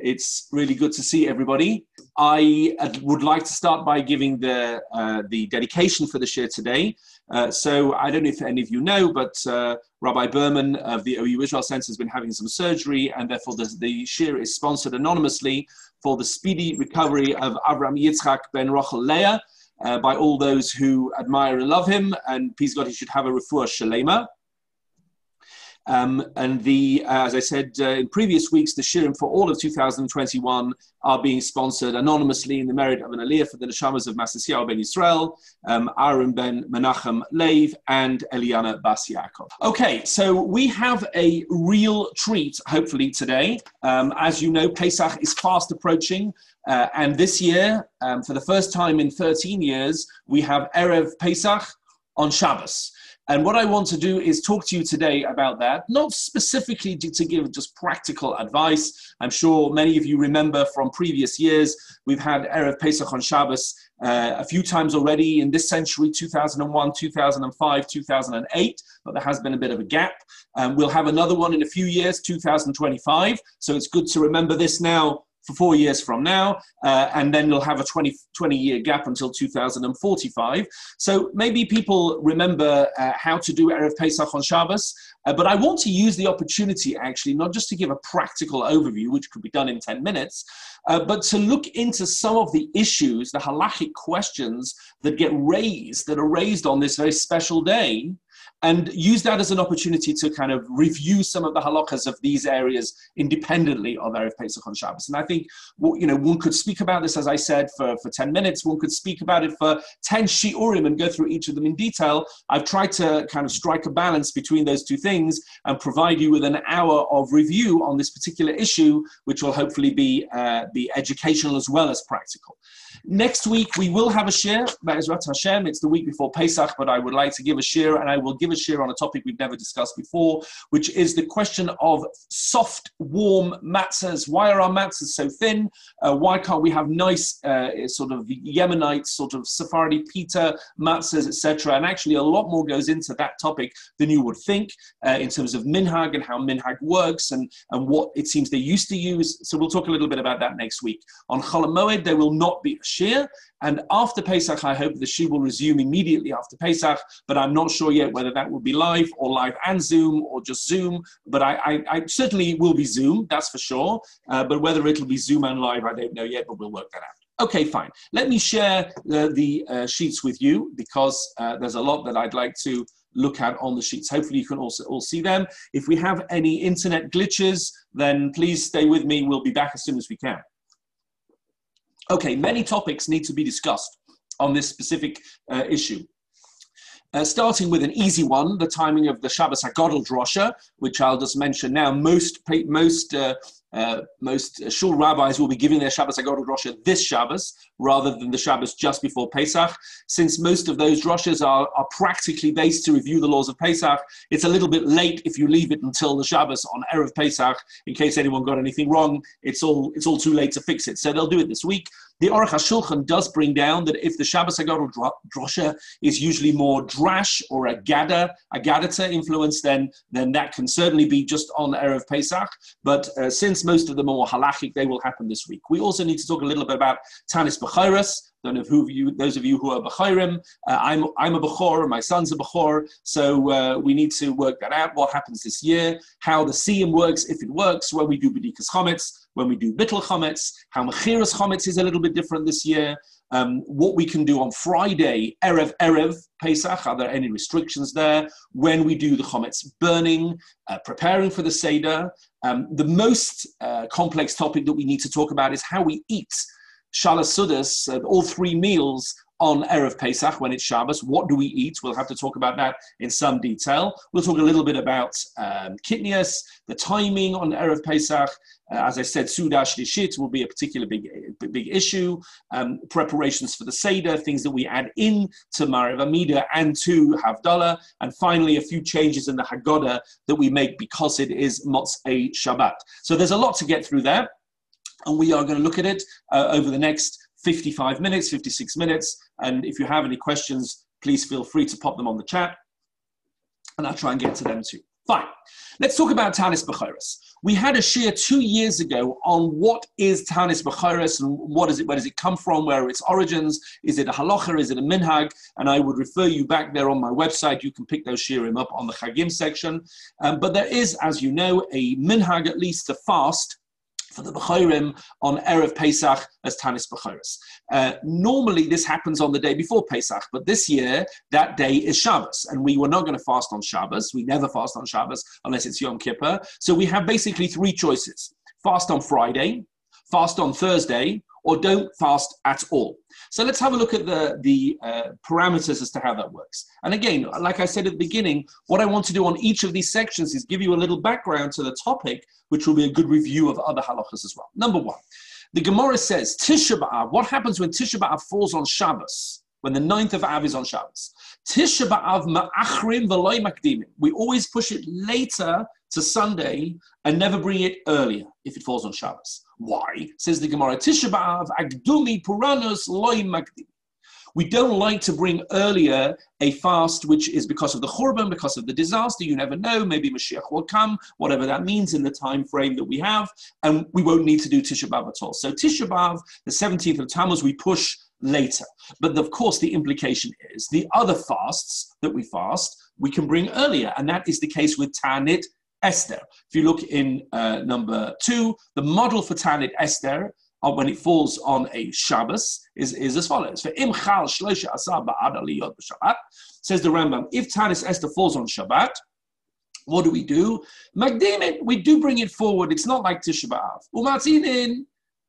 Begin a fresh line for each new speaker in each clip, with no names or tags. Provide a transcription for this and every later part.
It's really good to see everybody. I would like to start by giving the dedication for the shir today. So I don't know if any of you know, but Rabbi Berman of the OU Israel Center has been having some surgery, and therefore the shir is sponsored anonymously for the speedy recovery of Avram Yitzchak ben Rachel Leah by all those who admire and love him, and please God, he should have a refuah shalema. As I said in previous weeks, the shirim for all of 2021 are being sponsored anonymously in the merit of an aliyah for the neshamas of Masasiyahu ben Yisrael, Aaron ben Menachem Lev, and Eliana Bas Yaakov. Okay, so we have a real treat, hopefully, today. As you know, Pesach is fast approaching. And this year, for the first time in 13 years, we have Erev Pesach on Shabbos. And what I want to do is talk to you today about that, not specifically to give just practical advice. I'm sure many of you remember from previous years, we've had Erev Pesach on Shabbos a few times already in this century, 2001, 2005, 2008, but there has been a bit of a gap. We'll have another one in a few years, 2025. So it's good to remember this now for 4 years from now, and then you'll have a 20-year gap until 2045. So maybe people remember how to do Erev Pesach on Shabbos, but I want to use the opportunity actually, not just to give a practical overview, which could be done in 10 minutes, but to look into some of the issues, the halachic questions that are raised on this very special day, and use that as an opportunity to kind of review some of the halachas of these areas independently of Erev Pesach on Shabbos. And I think, one could speak about this, as I said, for 10 minutes. One could speak about it for 10 shiurim and go through each of them in detail. I've tried to kind of strike a balance between those two things and provide you with an hour of review on this particular issue, which will hopefully be educational as well as practical. Next week, we will have a shir, Be'ezrat Hashem. It's the week before Pesach, but I would like to give a shir, and I will give a shir on a topic we've never discussed before, which is the question of soft, warm matzahs. Why are our matzahs so thin? Why can't we have nice sort of Yemenite, sort of Sephardi pita matzahs, etc.? And actually, a lot more goes into that topic than you would think in terms of minhag and how minhag works and what it seems they used to use. So we'll talk a little bit about that next week. On Chol HaMoed, there will not be a shir, and after Pesach, I hope the shir will resume immediately after Pesach, but I'm not sure yet whether that will be live or live and Zoom or just Zoom, but I certainly will be Zoom, that's for sure, but whether it'll be Zoom and live, I don't know yet, but we'll work that out. Okay, fine. Let me share the sheets with you because there's a lot that I'd like to look at on the sheets. Hopefully you can also all see them. If we have any internet glitches, then please stay with me. We'll be back as soon as we can. Okay, many topics need to be discussed on this specific issue. Starting with an easy one, the timing of the Shabbos HaGadol drosha, which I'll just mention now. Most shul rabbis will be giving their Shabbos HaGadol drosha this Shabbos rather than the Shabbos just before Pesach. Since most of those droshas are practically based to review the laws of Pesach, it's a little bit late if you leave it until the Shabbos on Erev Pesach. In case anyone got anything wrong, it's all too late to fix it. So they'll do it this week. The Aruch HaShulchan does bring down that if the Shabbos HaGadol drosha is usually more drash or a gadata influence, then that can certainly be just on Erev Pesach. But since most of them are more halachic, they will happen this week. We also need to talk a little bit about Tanis B'chairas. Don't know those of you who are B'chairim. I'm a B'chor, my son's a B'chor, so we need to work that out, what happens this year, how the Siyum works, if it works, when we do B'dikas Chometz, when we do Bittul Chometz, how Mechiras Chometz is a little bit different this year, what we can do on Friday, Erev Pesach, are there any restrictions there, when we do the Chometz burning, preparing for the Seder. The most complex topic that we need to talk about is how we eat Shalas Sudas, all three meals on Erev Pesach when it's Shabbos. What do we eat? We'll have to talk about that in some detail. We'll talk a little bit about Kitnias, the timing on Erev Pesach. As I said, Suda Shlishit will be a particular big issue. Preparations for the Seder, things that we add in to Ma'ariv Amida and to Havdalah. And finally, a few changes in the Haggadah that we make because it is Motzei Shabbat. So there's a lot to get through there. And we are going to look at it over the next 55 minutes, 56 minutes. And if you have any questions, please feel free to pop them on the chat. And I'll try and get to them too. Fine. Let's talk about Tanis B'chores. We had a shir 2 years ago on what is Tanis B'chores and where does it come from, where are its origins, is it a halacha, is it a minhag, and I would refer you back there on my website. You can pick those shirim up on the Chagim section. But there is, as you know, a minhag, at least to fast for the B'chorim on Erev Pesach as Tanis B'chores. Normally this happens on the day before Pesach, but this year that day is Shabbos, and we were not going to fast on Shabbos. We never fast on Shabbos unless it's Yom Kippur. So we have basically 3 choices: fast on Friday, fast on Thursday, or don't fast at all. So let's have a look at the parameters as to how that works. And again, like I said at the beginning, what I want to do on each of these sections is give you a little background to the topic, which will be a good review of other halachas as well. Number 1, the Gemara says, Tisha B'Av, what happens when Tisha B'Av falls on Shabbos? When the 9th of Av is on Shabbos. Tisha B'Av ma'achrim v'loy makdimim. We always push it later to Sunday and never bring it earlier if it falls on Shabbos. Why? Says the Gemara, Tisha B'Av agdumi puranus loy makdim. We don't like to bring earlier a fast which is because of the Churban, because of the disaster. You never know, maybe Mashiach will come, whatever that means in the time frame that we have, and we won't need to do Tisha B'Av at all. So Tisha B'Av, the 17th of Tammuz, we push later. But of course, the implication is the other fasts that we fast, we can bring earlier, and that is the case with Ta'anit Esther. If you look in number 2, the model for Ta'anit Esther, when it falls on a Shabbos, is as follows. For Im Chal Shloisha Asar Ba'ad Aliyot B'Shabbat, says the Rambam, if Ta'anit Esther falls on Shabbat, what do? Magdimin, we do bring it forward. It's not like Tisha B'Av. Umatzinin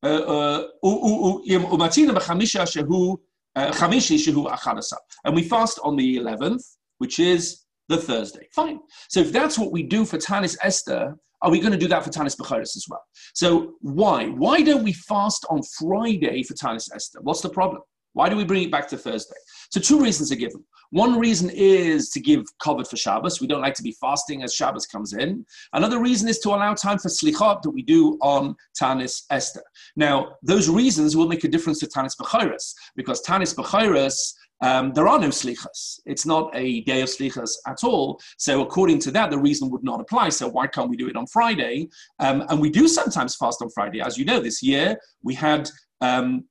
b'chamisha shehu chamishi shehu achadasar, and we fast on the 11th, which is the Thursday. Fine. So if that's what we do for Tanis Esther, are we going to do that for Tanis B'chores as well? So why? Why don't we fast on Friday for Tanis Esther? What's the problem? Why do we bring it back to Thursday? So 2 reasons are given. One reason is to give covet for Shabbos. We don't like to be fasting as Shabbos comes in. Another reason is to allow time for slichot that we do on Tanis Esther. Now, those reasons will make a difference to Tanis B'chores, because Tanis B'chores, there are no slichas. It's not a day of slichas at all. So according to that, the reason would not apply. So why can't we do it on Friday? And we do sometimes fast on Friday. As you know, this year we had the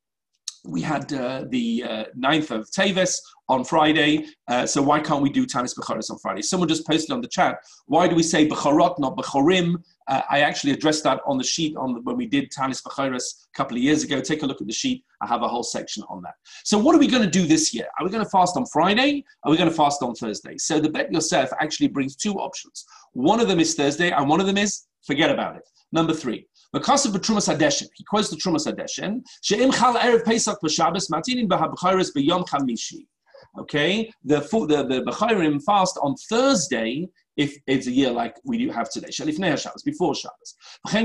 9th of Teves on Friday. So why can't we do Tanis B'chores on Friday? Someone just posted on the chat, why do we say B'chorot, not B'chorim? I actually addressed that on the sheet when we did Tanis B'chores a couple of years ago. Take a look at the sheet. I have a whole section on that. So what are we going to do this year? Are we going to fast on Friday? Are we going to fast on Thursday? So the Bet Yosef actually brings 2 options. One of them is Thursday, and one of them is forget about it. Number 3. Because of the Trumas Hadeshin, he quotes the Trumas Hadeshin, She'im Chal Erev Pesach B'Shabbos Matinin B'Hab'chores B'Yom Chamishi. Okay, the B'chayrim fast on Thursday if it's a year like we do have today. Shalifnei Shabbos, before Shabbos.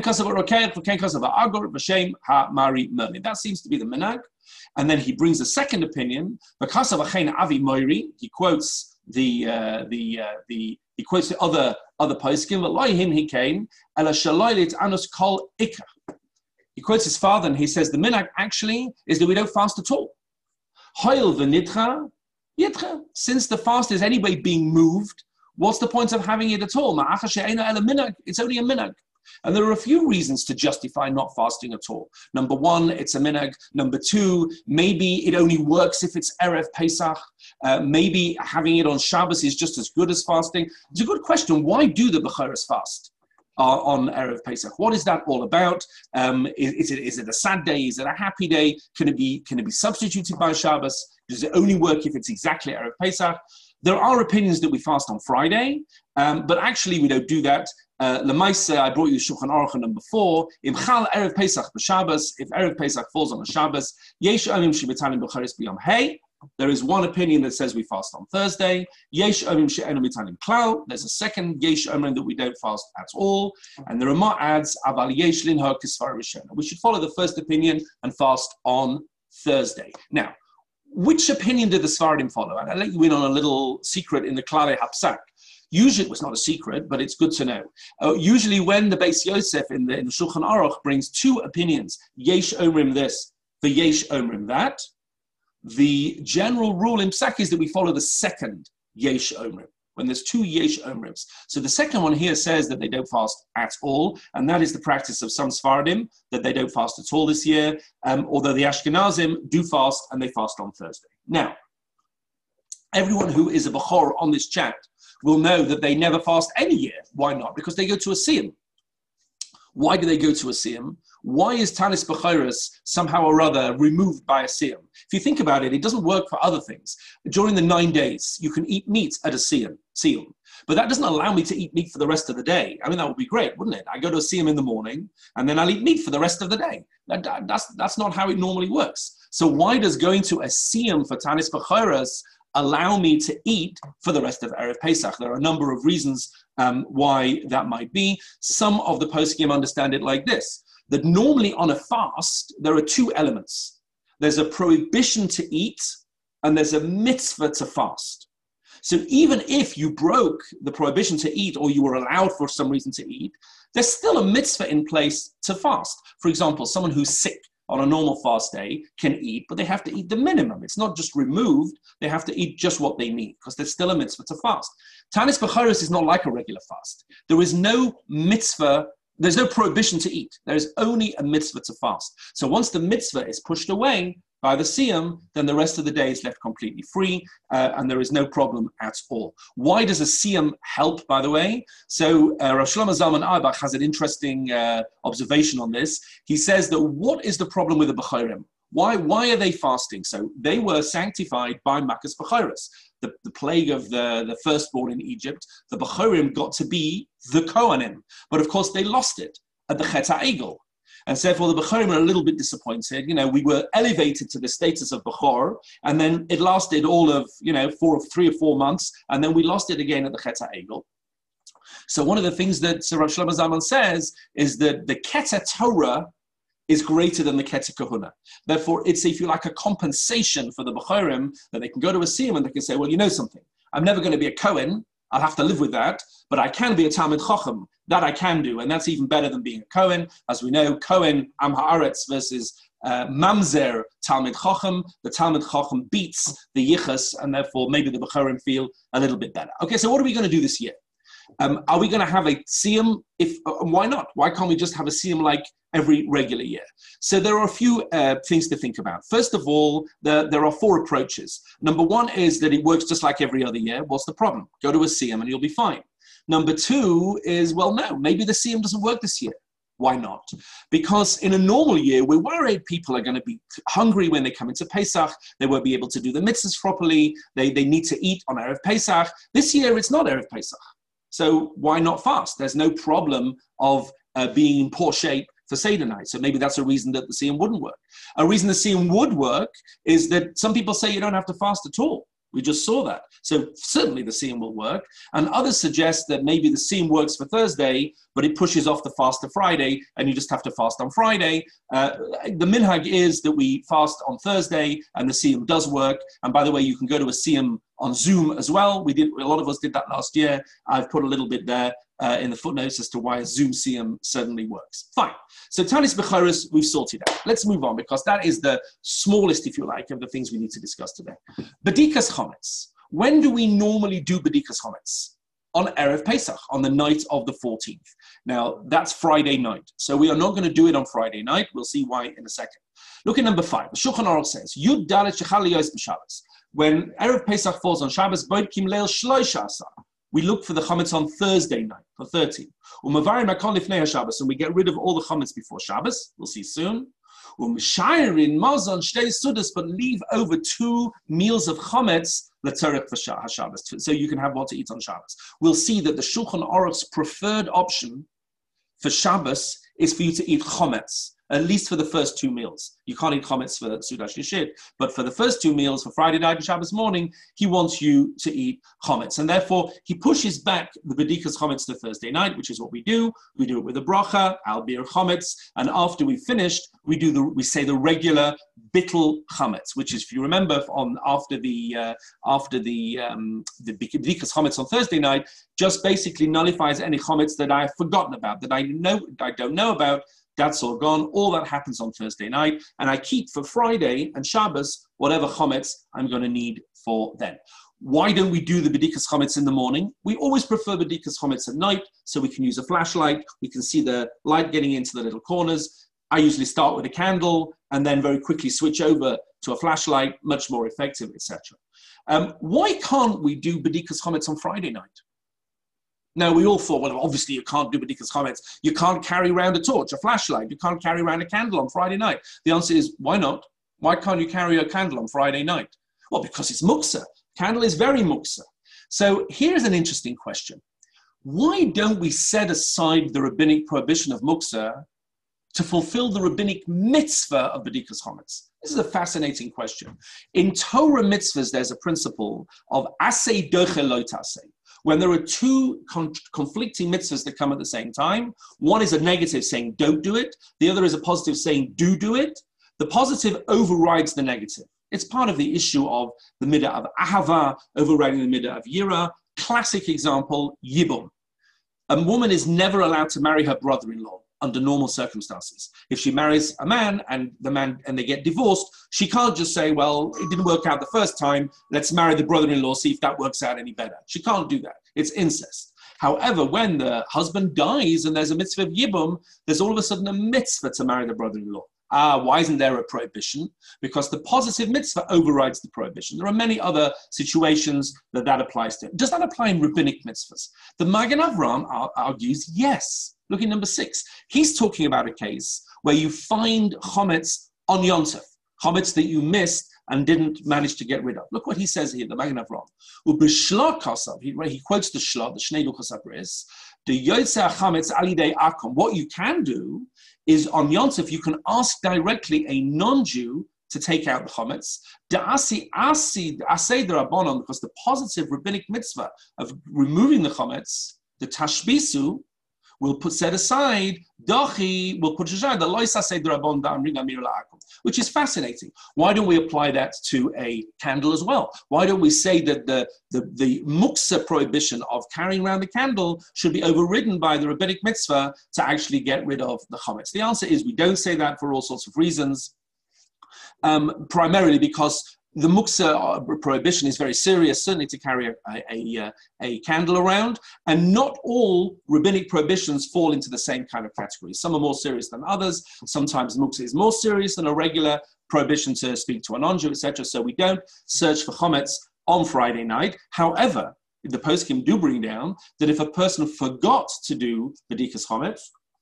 That seems to be the minhag. And then he brings a second opinion. Because of Achen Avi Moiri, he quotes the other poskim. Him he came. He quotes his father and he says the minhag actually is that we don't fast at all. Since the fast is anyway being moved, what's the point of having it at all? It's only a minhag. And there are a few reasons to justify not fasting at all. Number 1, it's a minhag. Number 2, maybe it only works if it's Erev Pesach. Maybe having it on Shabbos is just as good as fasting. It's a good question. Why do the B'chores fast on Erev Pesach? What is that all about? Is it a sad day? Is it a happy day? Can it be substituted by Shabbos? Does it only work if it's exactly Erev Pesach? There are opinions that we fast on Friday, but actually we don't do that. Lemaisa, I brought you Shulchan Aruch number 4. Im Chal Erev Pesach b'Shabbos, if Erev Pesach falls on a Shabbos, Yesh Omim Shebetanim B'Chores B'Yom Hey. There is one opinion that says we fast on Thursday. Yesh Omim She'enu Mitanim Klal. There's a second Yesh Omim that we don't fast at all. And the Ramah adds Aval Yesh Linha Kisvar Rishona. We should follow the first opinion and fast on Thursday. Now, which opinion did the Sfaradim follow? And I'll let you in on a little secret in the Klalei Hapsak. Usually, it was not a secret, but it's good to know. Usually when the Beis Yosef in the Shulchan Aruch brings 2 opinions, Yesh Omrim this, the Yesh Omrim that, the general rule in Psak is that we follow the second Yesh Omrim. when there's 2 yesh omrims. So the second one here says that they don't fast at all, and that is the practice of some Sfaradim, that they don't fast at all this year, although the Ashkenazim do fast, and they fast on Thursday. Now, everyone who is a Bechor on this chat will know that they never fast any year. Why not? Because they go to a Siyum. Why do they go to a Siyum? Why is Tanis B'chayros somehow or other removed by a Siyum? If you think about it, it doesn't work for other things. During the 9 days, you can eat meat at a Siyum. But that doesn't allow me to eat meat for the rest of the day. I mean, that would be great, wouldn't it? I go to a Siyum in the morning, and then I'll eat meat for the rest of the day. That's not how it normally works. So why does going to a Siyum for Tanis B'chayros allow me to eat for the rest of Erev Pesach? There are a number of reasons why that might be. Some of the poskim understand it like this, that normally on a fast, there are 2 elements. There's a prohibition to eat, and there's a mitzvah to fast. So even if you broke the prohibition to eat, or you were allowed for some reason to eat, there's still a mitzvah in place to fast. For example, someone who's sick on a normal fast day can eat, but they have to eat the minimum. It's not just removed, they have to eat just what they need, because there's still a mitzvah to fast. Tanis B'chayros is not like a regular fast. There is no mitzvah, there's no prohibition to eat. There is only a mitzvah to fast. So once the mitzvah is pushed away by the Siyum, then the rest of the day is left completely free, and there is no problem at all. Why does a Siyum help, by the way? So Rav Shlomo Zalman Auerbach has an interesting observation on this. He says that what is the problem with the B'chorim? Why are they fasting? So they were sanctified by Makas B'choros. The plague of the firstborn in Egypt, the B'chorim got to be the Kohanim. But of course they lost it at the Chet HaEgel. And so therefore the B'chorim are a little bit disappointed. You know, we were elevated to the status of B'chor, and then it lasted all of, 3 or 4 months, and then we lost it again at the Chet HaEgel. So one of the things that Rav Shlomo Zalman says is that the Keter Torah is greater than the Keter Kahuna. Therefore, it's, if you like, a compensation for the B'chorim that they can go to a Siyum and they can say, well, you know something, I'm never going to be a Kohen, I'll have to live with that, but I can be a Talmid Chacham. That I can do, and that's even better than being a Kohen. As we know, Kohen, Am Haaretz versus Mamzer, Talmid Chacham. The Talmid Chacham beats the Yichus, and therefore maybe the B'chorim feel a little bit better. Okay, so what are we going to do this year? Are we going to have a Siyum? Why not? Why can't we just have a Siyum like every regular year? So there are a few things to think about. First of all, there are 4 approaches. Number 1 is that it works just like every other year. What's the problem? Go to a Siyum and you'll be fine. Number 2 is, well, no, maybe the Siyum doesn't work this year. Why not? Because in a normal year, we're worried people are going to be hungry when they come into Pesach. They won't be able to do the mitzvahs properly. They need to eat on Erev Pesach. This year, it's not Erev Pesach. So why not fast? There's no problem of being in poor shape for Seder night. So maybe that's a reason that the Siyum wouldn't work. A reason the Siyum would work is that some people say you don't have to fast at all. We just saw that. So certainly the Siyum will work. And others suggest that maybe the Siyum works for Thursday, but it pushes off the fast to Friday, and you just have to fast on Friday. The minhag is that we fast on Thursday, and the Siyum does work. And by the way, you can go to a Siyum on Zoom as well. A lot of us did that last year. I've put a little bit there in the footnotes as to why a Zoom Siyum certainly works. Fine. So Tanis B'chayros, we've sorted out. Let's move on, because that is the smallest, if you like, of the things we need to discuss today. Bedikas Chometz. When do we normally do Bedikas Chometz? On Erev Pesach, on the night of the 14th. Now, that's Friday night. So we are not going to do it on Friday night. We'll see why in a second. Look at number 5. The Shulchan Aruch says, Yud Dalet Shechal Yos B'Shabbos. When Erev Pesach falls on Shabbos, Boidkim Leil Shloisha Asar. We look for the chametz on Thursday night, for 13. And we get rid of all the chametz before Shabbos. We'll see soon. But leave over 2 meals of chametz l'tzarech for Shabbos, so you can have what to eat on Shabbos. We'll see that the Shulchan Aruch's preferred option for Shabbos is for you to eat chametz, at least for the first 2 meals. You can't eat chametz for Sudash Yishit, but for the first 2 meals, for Friday night and Shabbos morning, he wants you to eat chametz. And therefore, he pushes back the Bedikas chametz to Thursday night, which is what we do. We do it with a bracha, al bir chametz, and after we've finished, we say the regular bittul chametz, which is, if you remember, after the Bedikas chametz on Thursday night, just basically nullifies any chametz that I have forgotten about, that I don't know about. That's all gone. All that happens on Thursday night. And I keep for Friday and Shabbos whatever chametz I'm going to need for then. Why don't we do the Bedikas Chametz in the morning? We always prefer Bedikas Chametz at night, so we can use a flashlight. We can see the light getting into the little corners. I usually start with a candle and then very quickly switch over to a flashlight, much more effective, etc. Why can't we do Bedikas Chametz on Friday night? Now, we all thought, well, obviously you can't do Bedikas Chametz. You can't carry around a torch, a flashlight. You can't carry around a candle on Friday night. The answer is, why not? Why can't you carry a candle on Friday night? Well, because it's muksa. Candle is very muksa. So here's an interesting question. Why don't we set aside the rabbinic prohibition of muksa to fulfill the rabbinic mitzvah of Bedikas Chametz? This is a fascinating question. In Torah mitzvahs, there's a principle of asay doche lo taseh. When there are two conflicting mitzvahs that come at the same time, one is a negative saying don't do it, the other is a positive saying do it. The positive overrides the negative. It's part of the issue of the midah of ahava overriding the midah of yira. Classic example, yibum. A woman is never allowed to marry her brother-in-law under normal circumstances. If she marries a man and they get divorced, she can't just say, well, it didn't work out the first time, let's marry the brother-in-law, see if that works out any better. She can't do that. It's incest. However, when the husband dies and there's a mitzvah of yibum, there's all of a sudden a mitzvah to marry the brother-in-law. Why isn't there a prohibition? Because the positive mitzvah overrides the prohibition. There are many other situations that applies to. Does that apply in rabbinic mitzvahs? The Magen Avraham argues yes. Look at number 6. He's talking about a case where you find chometz on Yontif, chometz that you missed and didn't manage to get rid of. Look what he says here, the Magen Avraham. Ubishla kasav, he quotes the Shla, the Shnei Luchos HaBris, the Yotzei HaChametz Alidei Akom. What you can do is on Yontif, you can ask directly a non-Jew to take out the chometz. Because the positive rabbinic mitzvah of removing the chometz, the tashbisu, will set aside, dachi will put aside the loisasei drabon da'amring amir la'akum, which is fascinating. Why don't we apply that to a candle as well? Why don't we say that the muksa prohibition of carrying around the candle should be overridden by the rabbinic mitzvah to actually get rid of the chometz? The answer is we don't say that for all sorts of reasons, primarily because the muksa prohibition is very serious, certainly to carry a candle around, and not all rabbinic prohibitions fall into the same kind of category. Some are more serious than others. Sometimes muksa is more serious than a regular prohibition to speak to a non-Jew, etc. So we don't search for chometz on Friday night. However, the poskim do bring down that if a person forgot to do bedikas chometz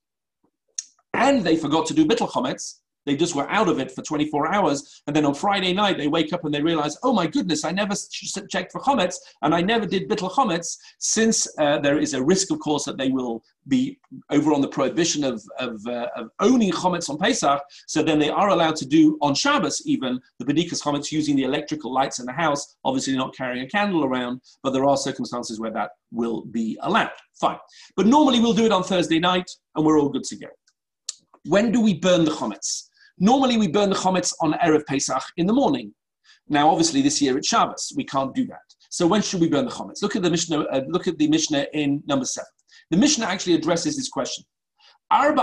and they forgot to do bittul chometz, they just were out of it for 24 hours. And then on Friday night, they wake up and they realize, oh my goodness, I never checked for chometz and I never did bittul chometz. Since there is a risk, of course, that they will be over on the prohibition of owning chometz on Pesach. So then they are allowed to do on Shabbos even the bedikas chometz using the electrical lights in the house, obviously not carrying a candle around, but there are circumstances where that will be allowed. Fine. But normally we'll do it on Thursday night and we're all good to go. When do we burn the chometz? Normally, we burn the chometz on Erev Pesach in the morning. Now, obviously, this year it's Shabbos. We can't do that. So when should we burn the chometz? Look at the Mishnah in number 7. The Mishnah actually addresses this question. When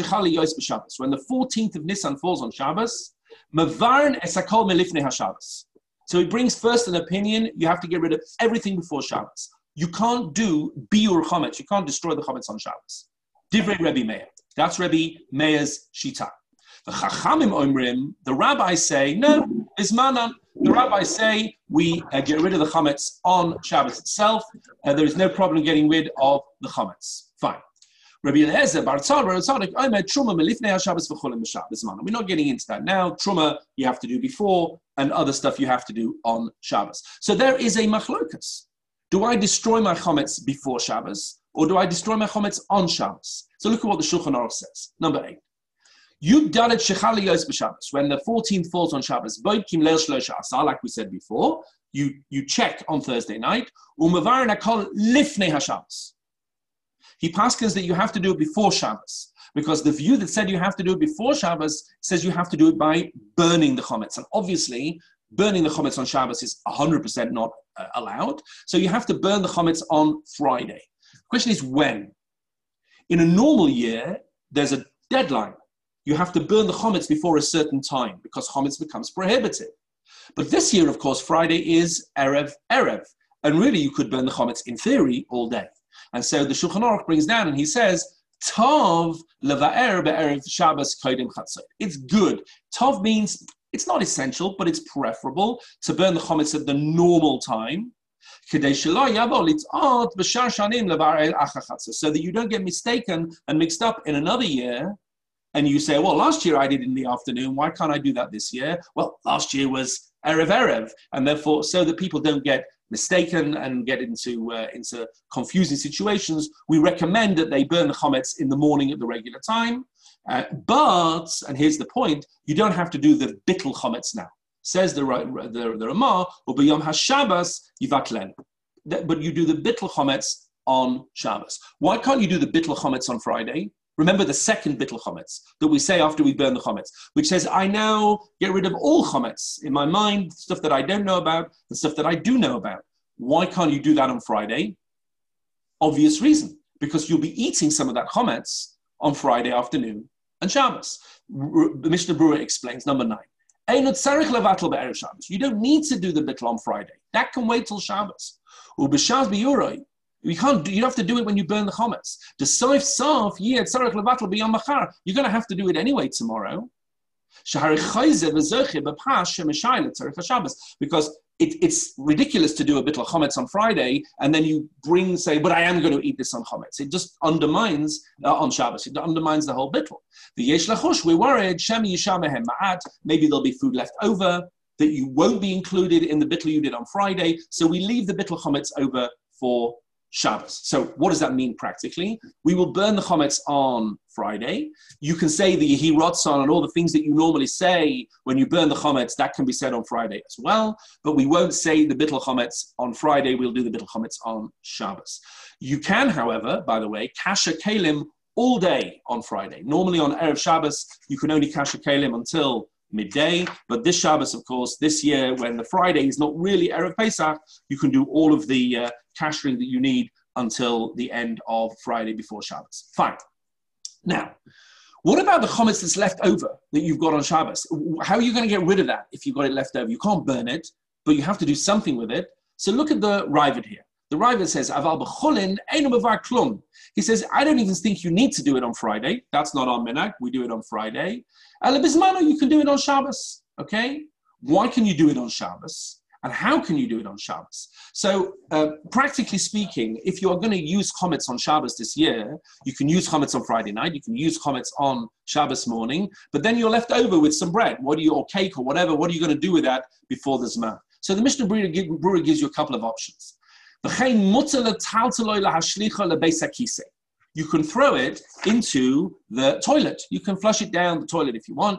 the 14th of Nisan falls on Shabbos, mavarn esakol melifnei haShabbos. So it brings first an opinion. You have to get rid of everything before Shabbos. You can't do biur chometz. You can't destroy the chometz on Shabbos. Divrei Rebbe Meir. That's Rebbe Meir's shita. The Chachamim Omrim, the rabbis say, no, Ismanan. The rabbis say we get rid of the chametz on Shabbos itself. There is no problem getting rid of the chametz. Fine. Rabbi Eliezer Bar Tzadok, Omer Truma melifnei haShabbos v'cholim b'Shabbos. We're not getting into that now. Truma you have to do before, and other stuff you have to do on Shabbos. So there is a machlokas. Do I destroy my chametz before Shabbos, or do I destroy my chametz on Shabbos? So look at what the Shulchan Aruch says. Number 8. When the 14th falls on Shabbos, like we said before, you check on Thursday night. He paskins that you have to do it before Shabbos, because the view that said you have to do it before Shabbos says you have to do it by burning the chometz. And obviously, burning the chometz on Shabbos is 100% not allowed. So you have to burn the chometz on Friday. The question is when? In a normal year, there's a deadline. You have to burn the chometz before a certain time because chometz becomes prohibited. But this year, of course, Friday is Erev Erev. And really, you could burn the chametz, in theory, all day. And so the Shulchan Aruch brings down and he says, Tov leva'er be'erev Shabbos kodim chatzot. It's good. Tov means it's not essential, but it's preferable to burn the chametz at the normal time, so that you don't get mistaken and mixed up in another year. And you say, well, last year I did it in the afternoon. Why can't I do that this year? Well, last year was Erev Erev. And therefore, so that people don't get mistaken and get into confusing situations, we recommend that they burn the chametz in the morning at the regular time. But, and here's the point, you don't have to do the bittul chametz now. Says the Ramah, Ubiyom HaShabbos Yivatlen. But you do the bittul chametz on Shabbos. Why can't you do the bittul chametz on Friday? Remember the second bittul chametz that we say after we burn the chametz, which says, I now get rid of all chametz in my mind, stuff that I don't know about and stuff that I do know about. Why can't you do that on Friday? Obvious reason, because you'll be eating some of that chametz on Friday afternoon and Shabbos. Mishnah Berurah explains, number 9. You don't need to do the bittul on Friday. That can wait till Shabbos. You don't have to do it when you burn the chametz. You're going to have to do it anyway tomorrow. Because it's ridiculous to do a bittul chametz on Friday and then you say, but I am going to eat this on chametz. It just undermines, on Shabbos, it undermines the whole bittul. We're worried, maybe there'll be food left over that you won't be included in the bittul you did on Friday. So we leave the bittul chametz over for Shabbos. So what does that mean practically? We will burn the chametz on Friday. You can say the Yehi Ratzon and all the things that you normally say when you burn the chametz, that can be said on Friday as well, but we won't say the bittul chametz on Friday, we'll do the bittul chametz on Shabbos. You can, however, by the way, kasher kelim all day on Friday. Normally on Erev Shabbos, you can only kasher kelim until midday, but this Shabbos, of course, this year, when the Friday is not really Erev Pesach, you can do all of the kashering that you need until the end of Friday before Shabbos. Fine. Now, what about the chametz that's left over that you've got on Shabbos? How are you going to get rid of that if you've got it left over? You can't burn it, but you have to do something with it. So look at the Raavad here. The Raavad says, Aval b'cholin einu mevar klum. He says, I don't even think you need to do it on Friday. That's not our minhag. We do it on Friday. Ala bizmano, you can do it on Shabbos. Okay? Why can you do it on Shabbos? And how can you do it on Shabbos? So, practically speaking, if you're going to use chametz on Shabbos this year, you can use chametz on Friday night, you can use chametz on Shabbos morning, but then you're left over with some bread, or cake or whatever. What are you going to do with that before the Zman? So the Mishnah Berurah gives you a couple of options. You can throw it into the toilet. You can flush it down the toilet if you want.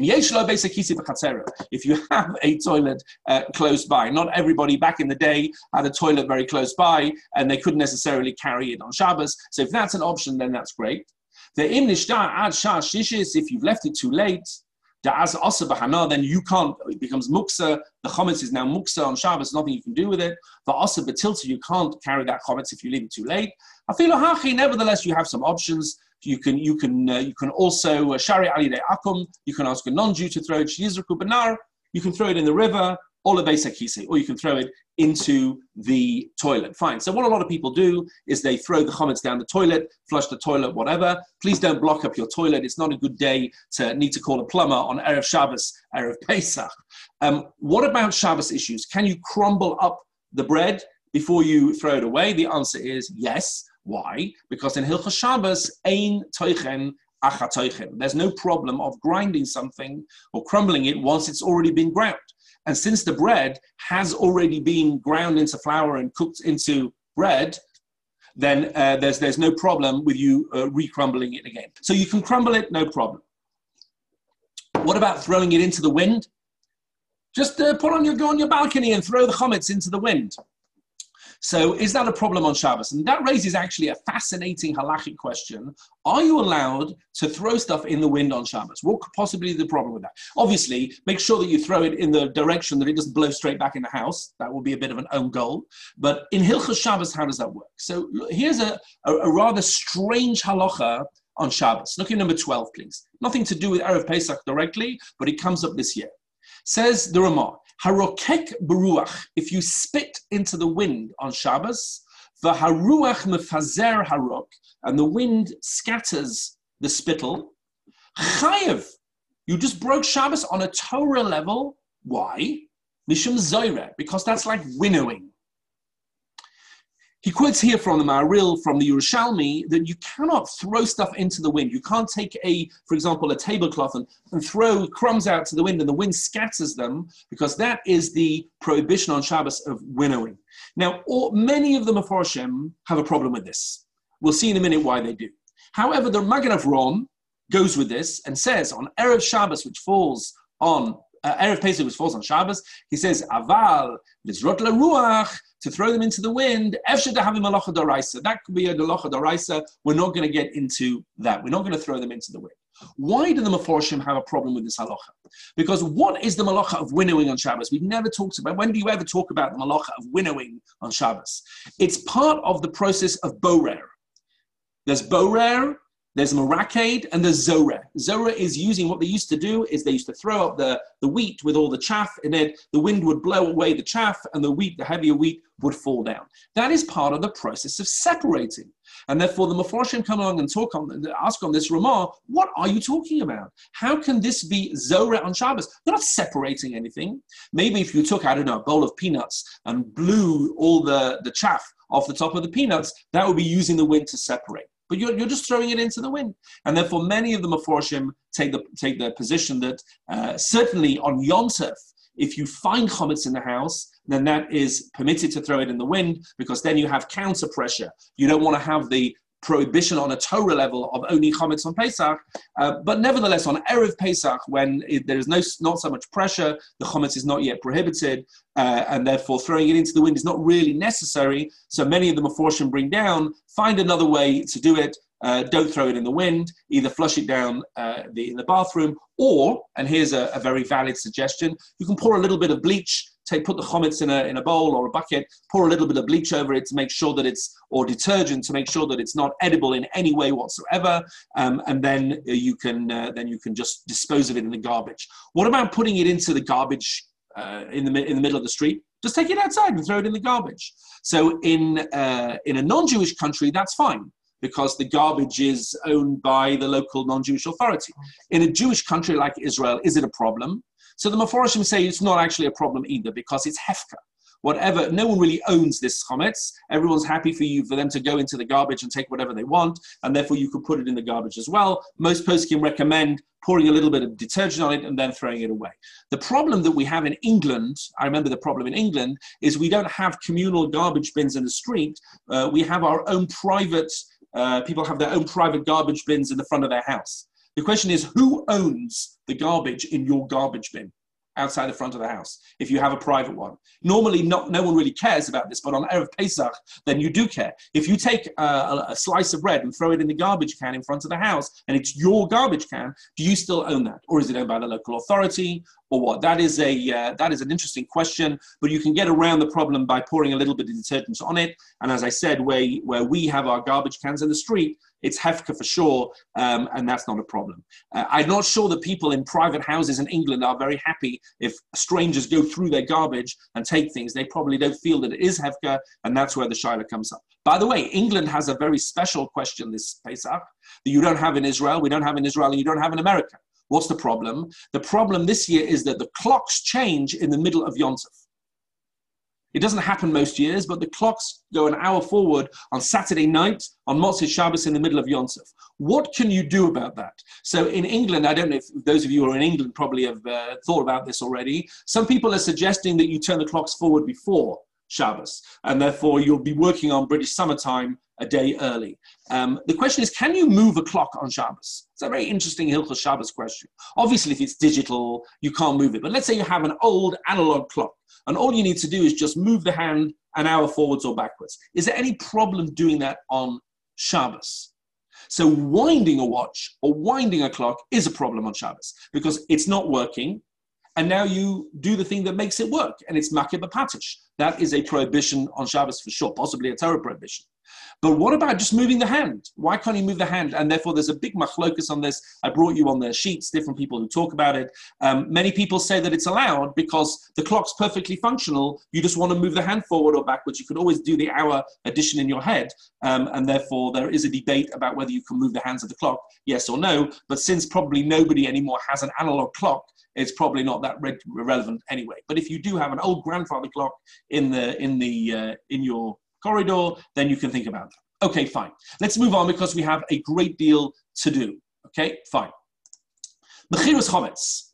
If you have a toilet close by, not everybody back in the day had a toilet very close by and they couldn't necessarily carry it on Shabbos. So if that's an option, then that's great. If you've left it too late, then you can't, it becomes muksa. The chametz is now muksa on Shabbos, nothing you can do with it. The asa betilta, you can't carry that chametz if you leave it too late. Nevertheless, you have some options. You can also shari ali de akum. You can ask a non-Jew to throw it. Yizraku benar. You can throw it in the river, or lebesa kise, or you can throw it into the toilet. Fine. So what a lot of people do is they throw the chametz down the toilet, flush the toilet, whatever. Please don't block up your toilet. It's not a good day to need to call a plumber on Erev Shabbos, Erev Pesach. What about Shabbos issues? Can you crumble up the bread before you throw it away? The answer is yes. Why? Because in Hilchos Shabbos, ein toichen acha toichen. There's no problem of grinding something or crumbling it once it's already been ground. And since the bread has already been ground into flour and cooked into bread, then there's no problem with you re-crumbling it again. So you can crumble it, no problem. What about throwing it into the wind? Just go on your balcony and throw the chametz into the wind. So is that a problem on Shabbos? And that raises actually a fascinating halachic question. Are you allowed to throw stuff in the wind on Shabbos? What could possibly be the problem with that? Obviously, make sure that you throw it in the direction that it doesn't blow straight back in the house. That would be a bit of an own goal. But in Hilchos Shabbos, how does that work? So here's a rather strange halacha on Shabbos. Look at number 12, please. Nothing to do with Erev Pesach directly, but it comes up this year. Says the Ramah, Harokek beruach, if you spit into the wind on Shabbos, v'haruach mefazer harok, and the wind scatters the spittle, chayev, you just broke Shabbos on a Torah level. Why? Mishum zoyre, because that's like winnowing. He quotes here from the Maharil, from the Yerushalmi, that you cannot throw stuff into the wind. You can't take for example, a tablecloth and throw crumbs out to the wind and the wind scatters them, because that is the prohibition on Shabbos of winnowing. Now, many of the Mefarshim have a problem with this. We'll see in a minute why they do. However, the Magen Avraham goes with this and says on Erev Shabbos, which falls on Erev Pesach, which falls on Shabbos, he says, Aval, lizrot leruach, to throw them into the wind, efsheh dehavim halacha d'oraisa. That could be a halacha d'oraisa. We're not going to get into that. We're not going to throw them into the wind. Why do the Mefarshim have a problem with this halacha? Because what is the malacha of winnowing on Shabbos? We've never talked about, when do you ever talk about the malacha of winnowing on Shabbos? It's part of the process of borer. There's borer, there's Meraked, and there's Zorah. Zorah is using, what they used to do is they used to throw up the wheat with all the chaff, and then the wind would blow away the chaff, and the wheat, the heavier wheat, would fall down. That is part of the process of separating. And therefore the Mefarshim come along and ask on this Ramah, what are you talking about? How can this be Zorah on Shabbos? You're not separating anything. Maybe if you took, I don't know, a bowl of peanuts and blew all the chaff off the top of the peanuts, that would be using the wind to separate. But you're just throwing it into the wind. And therefore, many of the Mefarshim take the position that certainly on Yom Tov, if you find chametz in the house, then that is permitted to throw it in the wind, because then you have counter pressure. You don't want to have the prohibition on a Torah level of only chametz on Pesach, but nevertheless on Erev Pesach, when there is not so much pressure, the chametz is not yet prohibited, and therefore throwing it into the wind is not really necessary. So many of the Mefarshim bring down, find another way to do it. Don't throw it in the wind, either flush it down in the bathroom, or, and here's a very valid suggestion, you can pour a little bit of bleach, put the chametz in a bowl or a bucket, pour a little bit of bleach over it to make sure that or detergent to make sure that it's not edible in any way whatsoever, and then you can just dispose of it in the garbage. What about putting it into the garbage in the middle of the street? Just take it outside and throw it in the garbage. So in a non-Jewish country, that's fine, because the garbage is owned by the local non-Jewish authority. In a Jewish country like Israel, is it a problem? So the Mefarshim say it's not actually a problem either, because it's hefka. Whatever, no one really owns this chametz. Everyone's happy for them to go into the garbage and take whatever they want, and therefore you could put it in the garbage as well. Most poskim recommend pouring a little bit of detergent on it and then throwing it away. The problem that we have in England, I remember the problem in England, is we don't have communal garbage bins in the street. We have our own private, people have their own private garbage bins in the front of their house. The question is, who owns the garbage in your garbage bin outside the front of the house, if you have a private one? Normally, no one really cares about this, but on Erev Pesach, then you do care. If you take a slice of bread and throw it in the garbage can in front of the house, and it's your garbage can, do you still own that? Or is it owned by the local authority, or what? That is an interesting question, but you can get around the problem by pouring a little bit of detergent on it. And as I said, where we have our garbage cans in the street, it's hefka for sure, and that's not a problem. I'm not sure that people in private houses in England are very happy if strangers go through their garbage and take things. They probably don't feel that it is hefka, and that's where the shaila comes up. By the way, England has a very special question this Pesach that you don't have in Israel, we don't have in Israel, and you don't have in America. What's the problem? The problem this year is that the clocks change in the middle of Yom Tov. It doesn't happen most years, but the clocks go an hour forward on Saturday night, on Motzei Shabbos in the middle of Yom Tov. What can you do about that? So in England, I don't know if those of you who are in England probably have thought about this already. Some people are suggesting that you turn the clocks forward before Shabbos, and therefore you'll be working on British summertime a day early. The question is, can you move a clock on Shabbos? It's a very interesting Hilchos Shabbos question. Obviously, if it's digital, you can't move it. But let's say you have an old analog clock, and all you need to do is just move the hand an hour forwards or backwards. Is there any problem doing that on Shabbos? So winding a watch or winding a clock is a problem on Shabbos, because it's not working, and now you do the thing that makes it work, and it's makeh b'patish. That is a prohibition on Shabbos for sure, possibly a Torah prohibition. But what about just moving the hand? Why can't you move the hand? And therefore, there's a big machlokus on this. I brought you on the sheets, different people who talk about it. Many people say that it's allowed because the clock's perfectly functional. You just want to move the hand forward or backwards. You could always do the hour addition in your head. And therefore, there is a debate about whether you can move the hands of the clock, yes or no. But since probably nobody anymore has an analog clock, it's probably not that relevant anyway. But if you do have an old grandfather clock in your corridor, then you can think about that. Okay, fine. Let's move on because we have a great deal to do. Okay, fine. Mechiras chometz.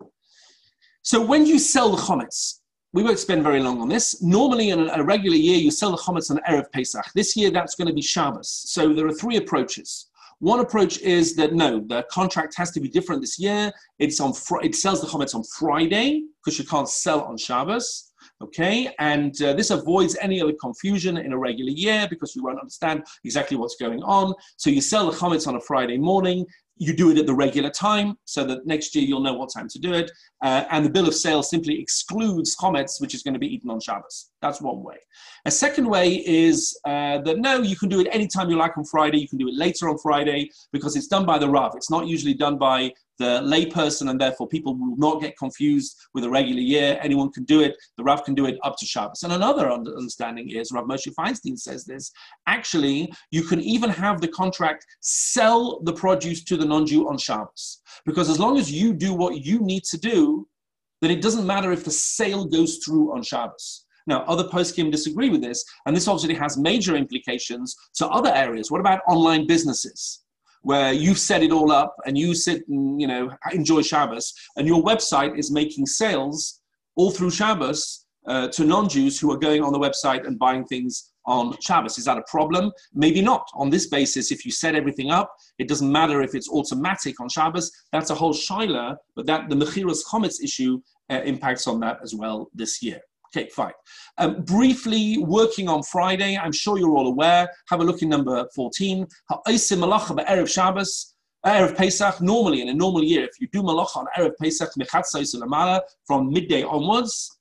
So when you sell the chometz, we won't spend very long on this. Normally in a regular year, you sell the chometz on Erev Pesach. This year, that's going to be Shabbos. So there are three approaches. One approach is that no, the contract has to be different this year. It sells the chometz on Friday because you can't sell on Shabbos. Okay, and this avoids any other confusion in a regular year because you won't understand exactly what's going on. So you sell the chometz on a Friday morning. You do it at the regular time so that next year you'll know what time to do it. And the bill of sale simply excludes chometz, which is going to be eaten on Shabbos. That's one way. A second way is that no, you can do it anytime you like on Friday. You can do it later on Friday because it's done by the Rav. It's not usually done by the layperson, and therefore people will not get confused with a regular year. Anyone can do it. The Rav can do it up to Shabbos. And another understanding is, Rav Moshe Feinstein says this, actually, you can even have the contract sell the produce to the non-Jew on Shabbos. Because as long as you do what you need to do, then it doesn't matter if the sale goes through on Shabbos. Now, other poskim disagree with this, and this obviously has major implications to other areas. What about online businesses, where you've set it all up and you sit and enjoy Shabbos, and your website is making sales all through Shabbos to non-Jews who are going on the website and buying things on Shabbos? Is that a problem? Maybe not. On this basis, if you set everything up, it doesn't matter if it's automatic on Shabbos. That's a whole shaila, but that the Mechiras chometz issue impacts on that as well this year. Okay, fine. Briefly, working on Friday, I'm sure you're all aware. Have a look in number 14. Ha'osim malacha be'erev Shabbos, Erev Pesach. Normally, in a normal year, if you do malacha on Erev Pesach, mechatzos u'lamala, from midday onwards,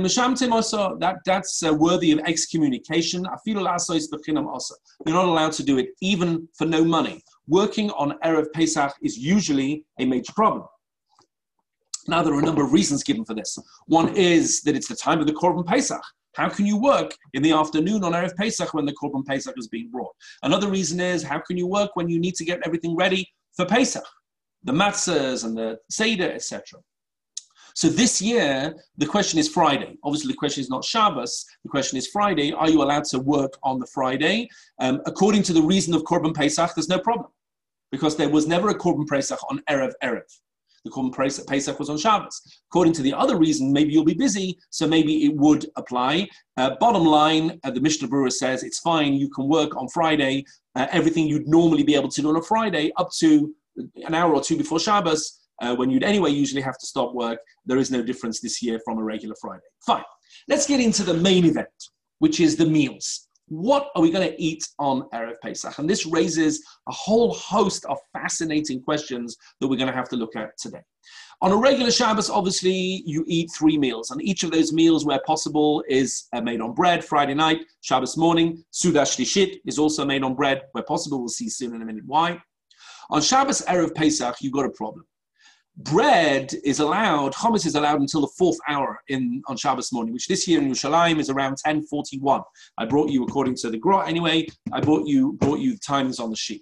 that's worthy of excommunication. You're not allowed to do it even for no money. Working on Erev Pesach is usually a major problem. Now, there are a number of reasons given for this. One is that it's the time of the Korban Pesach. How can you work in the afternoon on Erev Pesach when the Korban Pesach is being brought? Another reason is, how can you work when you need to get everything ready for Pesach? The matzahs and the seder, etc. So this year, the question is Friday. Obviously, the question is not Shabbos. The question is Friday. Are you allowed to work on the Friday? According to the reason of Korban Pesach, there's no problem, because there was never a Korban Pesach on Erev. The Korban Pesach was on Shabbos. According to the other reason, maybe you'll be busy, so maybe it would apply. Bottom line, the Mishnah Berurah says it's fine. You can work on Friday, everything you'd normally be able to do on a Friday, up to an hour or two before Shabbos, when you'd anyway usually have to stop work. There is no difference this year from a regular Friday. Fine. Let's get into the main event, which is the meals. What are we going to eat on Erev Pesach? And this raises a whole host of fascinating questions that we're going to have to look at today. On a regular Shabbos, obviously, you eat 3 meals. And each of those meals, where possible, is made on bread. Friday night, Shabbos morning, Suda Shlishit is also made on bread. Where possible, we'll see soon in a minute why. On Shabbos, Erev Pesach, you've got a problem. Bread is allowed, chometz is allowed until the 4th hour on Shabbos morning, which this year in Yerushalayim is around 10:41. I brought you, according to the Gra anyway, I brought you the times on the sheet.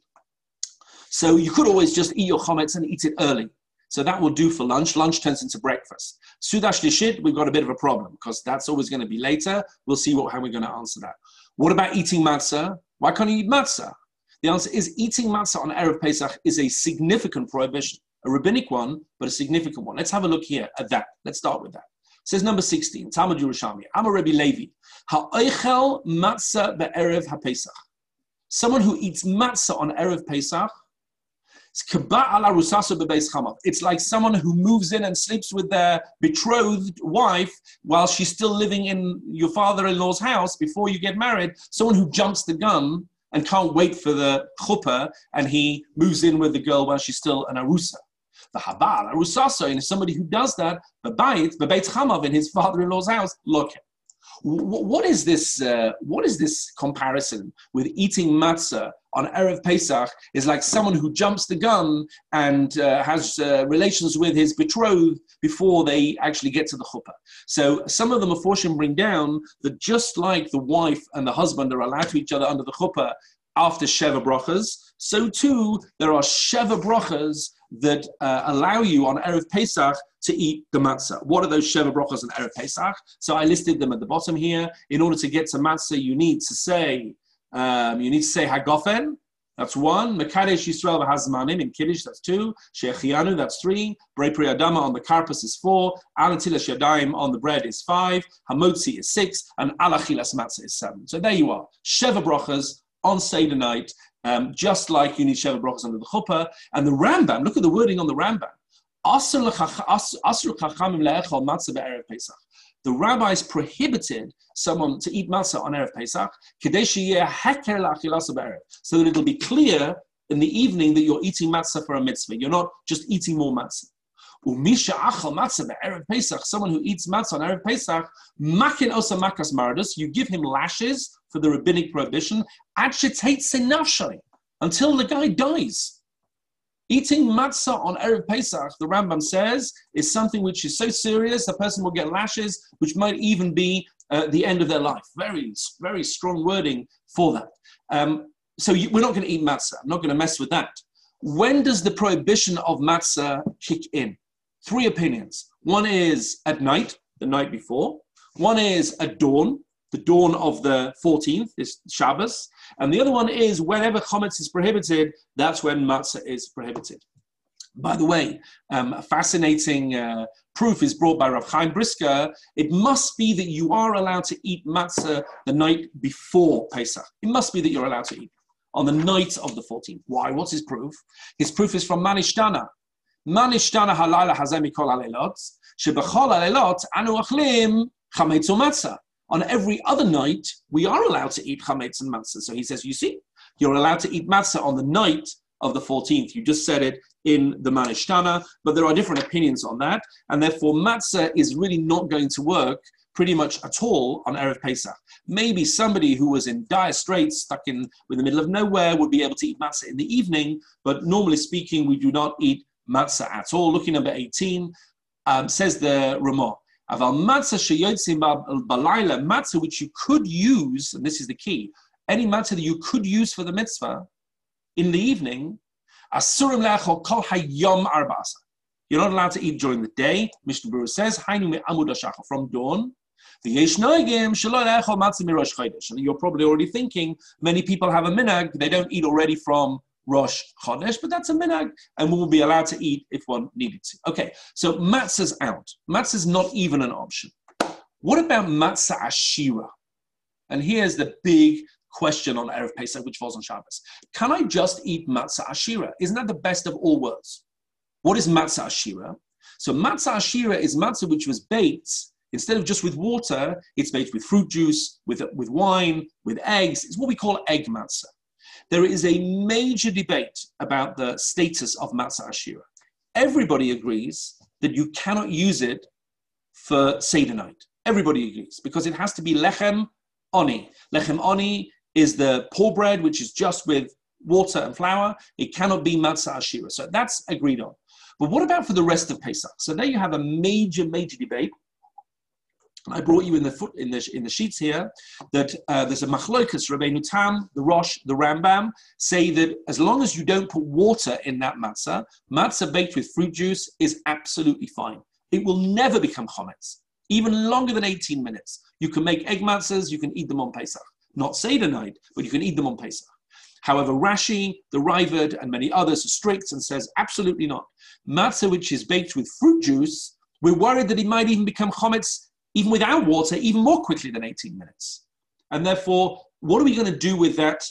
So you could always just eat your chometz and eat it early. So that will do for lunch. Lunch turns into breakfast. Suda Shlishit, we've got a bit of a problem because that's always going to be later. We'll see how we're going to answer that. What about eating matzah? Why can't you eat matzah? The answer is eating matzah on Erev Pesach is a significant prohibition. A rabbinic one, but a significant one. Let's have a look here at that. Let's start with that. It says number 16, Talmud Yerushalmi, Amar Rabbi Levi, ha'oichel matzah be'erev ha'pesach. Someone who eats matzah on Erev Pesach, it's like someone who moves in and sleeps with their betrothed wife while she's still living in your father-in-law's house before you get married. Someone who jumps the gun and can't wait for the chuppah, and he moves in with the girl while she's still an arusa. The habal, arusaso, and somebody who does that, bebeit chamav, in his father-in-law's house, look. What is this? What is this comparison with eating matzah on Erev Pesach? Is like someone who jumps the gun and has relations with his betrothed before they actually get to the chuppah. So some of the Meforshim bring down that just like the wife and the husband are allowed to each other under the chuppah after Sheva brachas, so too there are Sheva brachas that allow you on Erev Pesach to eat the matzah. What are those Sheva brachas on Erev Pesach? So I listed them at the bottom here. In order to get to matzah, you need to say Hagofen, that's one. Mekadesh Yisrael v'Hazmanim in Kiddush, that's two. Shechianu, that's three. Brei Pri Adama on the karpas is four. Alatilas Yadayim on the bread is five. Hamotzi is six. And Alachilas matzah is seven. So there you are. Sheva brachas on Seder night. Just like you need Sheva brachas under the chuppah. And the Rambam, look at the wording on the Rambam. The rabbis prohibited someone to eat matzah on Erev Pesach, so that it'll be clear in the evening that you're eating matzah for a mitzvah. You're not just eating more matzah. Someone who eats matzah on Erev Pesach, makin osa makas maradus, you give him lashes for the rabbinic prohibition, until the guy dies. Eating matzah on Erev Pesach, the Rambam says, is something which is so serious, a person will get lashes, which might even be the end of their life. Very, very strong wording for that. We're not going to eat matzah. I'm not going to mess with that. When does the prohibition of matzah kick in? Three opinions. One is at night, the night before. One is at dawn, the dawn of the 14th, is Shabbos. And the other one is whenever chametz is prohibited, that's when matzah is prohibited. By the way, a fascinating proof is brought by Rav Chaim Brisker. It must be that you are allowed to eat matzah the night before Pesach. It must be that you're allowed to eat on the night of the 14th. Why? What's his proof? His proof is from Manishtana. Manishtana halayla hazeh mikol halelot, shebechol halelot anu achlim chametz u'matzah. On every other night, we are allowed to eat chametz and matzah. So he says, you see, you're allowed to eat matzah on the night of the 14th. You just said it in the Manishtana, but there are different opinions on that. And therefore, matzah is really not going to work pretty much at all on Erev Pesach. Maybe somebody who was in dire straits, stuck in the middle of nowhere, would be able to eat matzah in the evening. But normally speaking, we do not eat matzah at all. Looking number 18, says the Ramah. Aval matzah sheyotzim balayla, matzah which you could use, and this is the key, any matzah that you could use for the mitzvah in the evening, asurim le'achol kol hayom arbasa. You're not allowed to eat during the day. Mishnah Berurah says, Hainu me'amud hashachar, from dawn. V'yesh noegim shelo le'achol matzah mirosh chodesh. And you're probably already thinking, many people have a minhag, they don't eat already from Rosh Chodesh, but that's a minhag, and we will be allowed to eat if one needed to. Okay, so matzah's out. Matzah's not even an option. What about matzah ashira? And here's the big question on Erev Pesach, which falls on Shabbos. Can I just eat matzah ashira? Isn't that the best of all worlds? What is matzah ashira? So matzah ashira is matzah which was baked, instead of just with water, it's baked with fruit juice, with wine, with eggs. It's what we call egg matzah. There is a major debate about the status of matzah ashira. Everybody agrees that you cannot use it for Seder night. Everybody agrees, because it has to be lechem oni. Lechem oni is the poor bread, which is just with water and flour. It cannot be matzah ashira. So that's agreed on. But what about for the rest of Pesach? So there you have a major debate. I brought you in the sheets here that there's a machlokas, Rabbeinu Tam, the Rosh, the Rambam, say that as long as you don't put water in that matzah baked with fruit juice is absolutely fine. It will never become chometz, even longer than 18 minutes. You can make egg matzahs, you can eat them on Pesach. Not Seder night, but you can eat them on Pesach. However, Rashi, the Raavad, and many others are strict and says absolutely not. Matzah which is baked with fruit juice, we're worried that it might even become chometz even without water, even more quickly than 18 minutes. And therefore, what are we going to do with that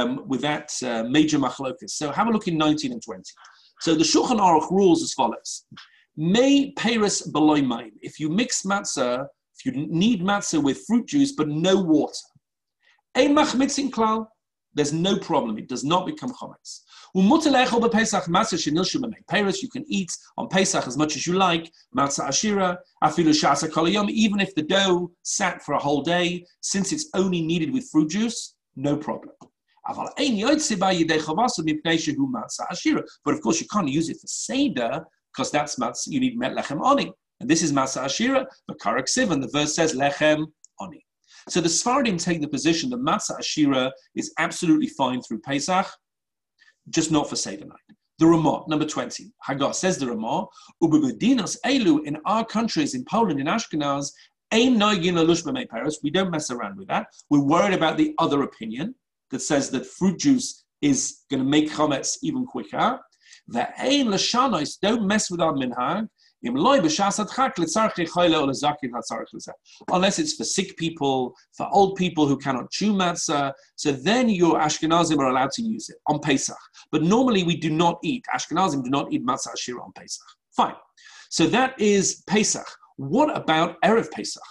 major machlokas? So have a look in 19 and 20. So the Shulchan Aruch rules as follows. May peres beloy mayim. If you mix matzah, if you need matzah with fruit juice, but no water, ein machmitzin klal, there's no problem. It does not become chometz. You can eat on Pesach as much as you like, matzah ashira, afilu shasa kol hayom, even if the dough sat for a whole day, since it's only kneaded with fruit juice, no problem. But of course, you can't use it for Seder, because that's matzah, you need met lechem oni. And this is matzah ashira, but karak siv, and the verse says lechem oni. So the Sfardim take the position that matzah ashira is absolutely fine through Pesach, just not for Seder night. The Ramah, number 20. Hagar says the Ramah, Ubebedinas elu, in our countries, in Poland, in Ashkenaz, ein noigin lalush b'mei peros. We don't mess around with that. We're worried about the other opinion that says that fruit juice is going to make chametz even quicker. The ein l'shanos, don't mess with our minhag. Unless it's for sick people, for old people who cannot chew matzah, so then your Ashkenazim are allowed to use it on Pesach. But normally we do not eat, Ashkenazim do not eat matzah ashira on Pesach. Fine. So that is Pesach. What about Erev Pesach?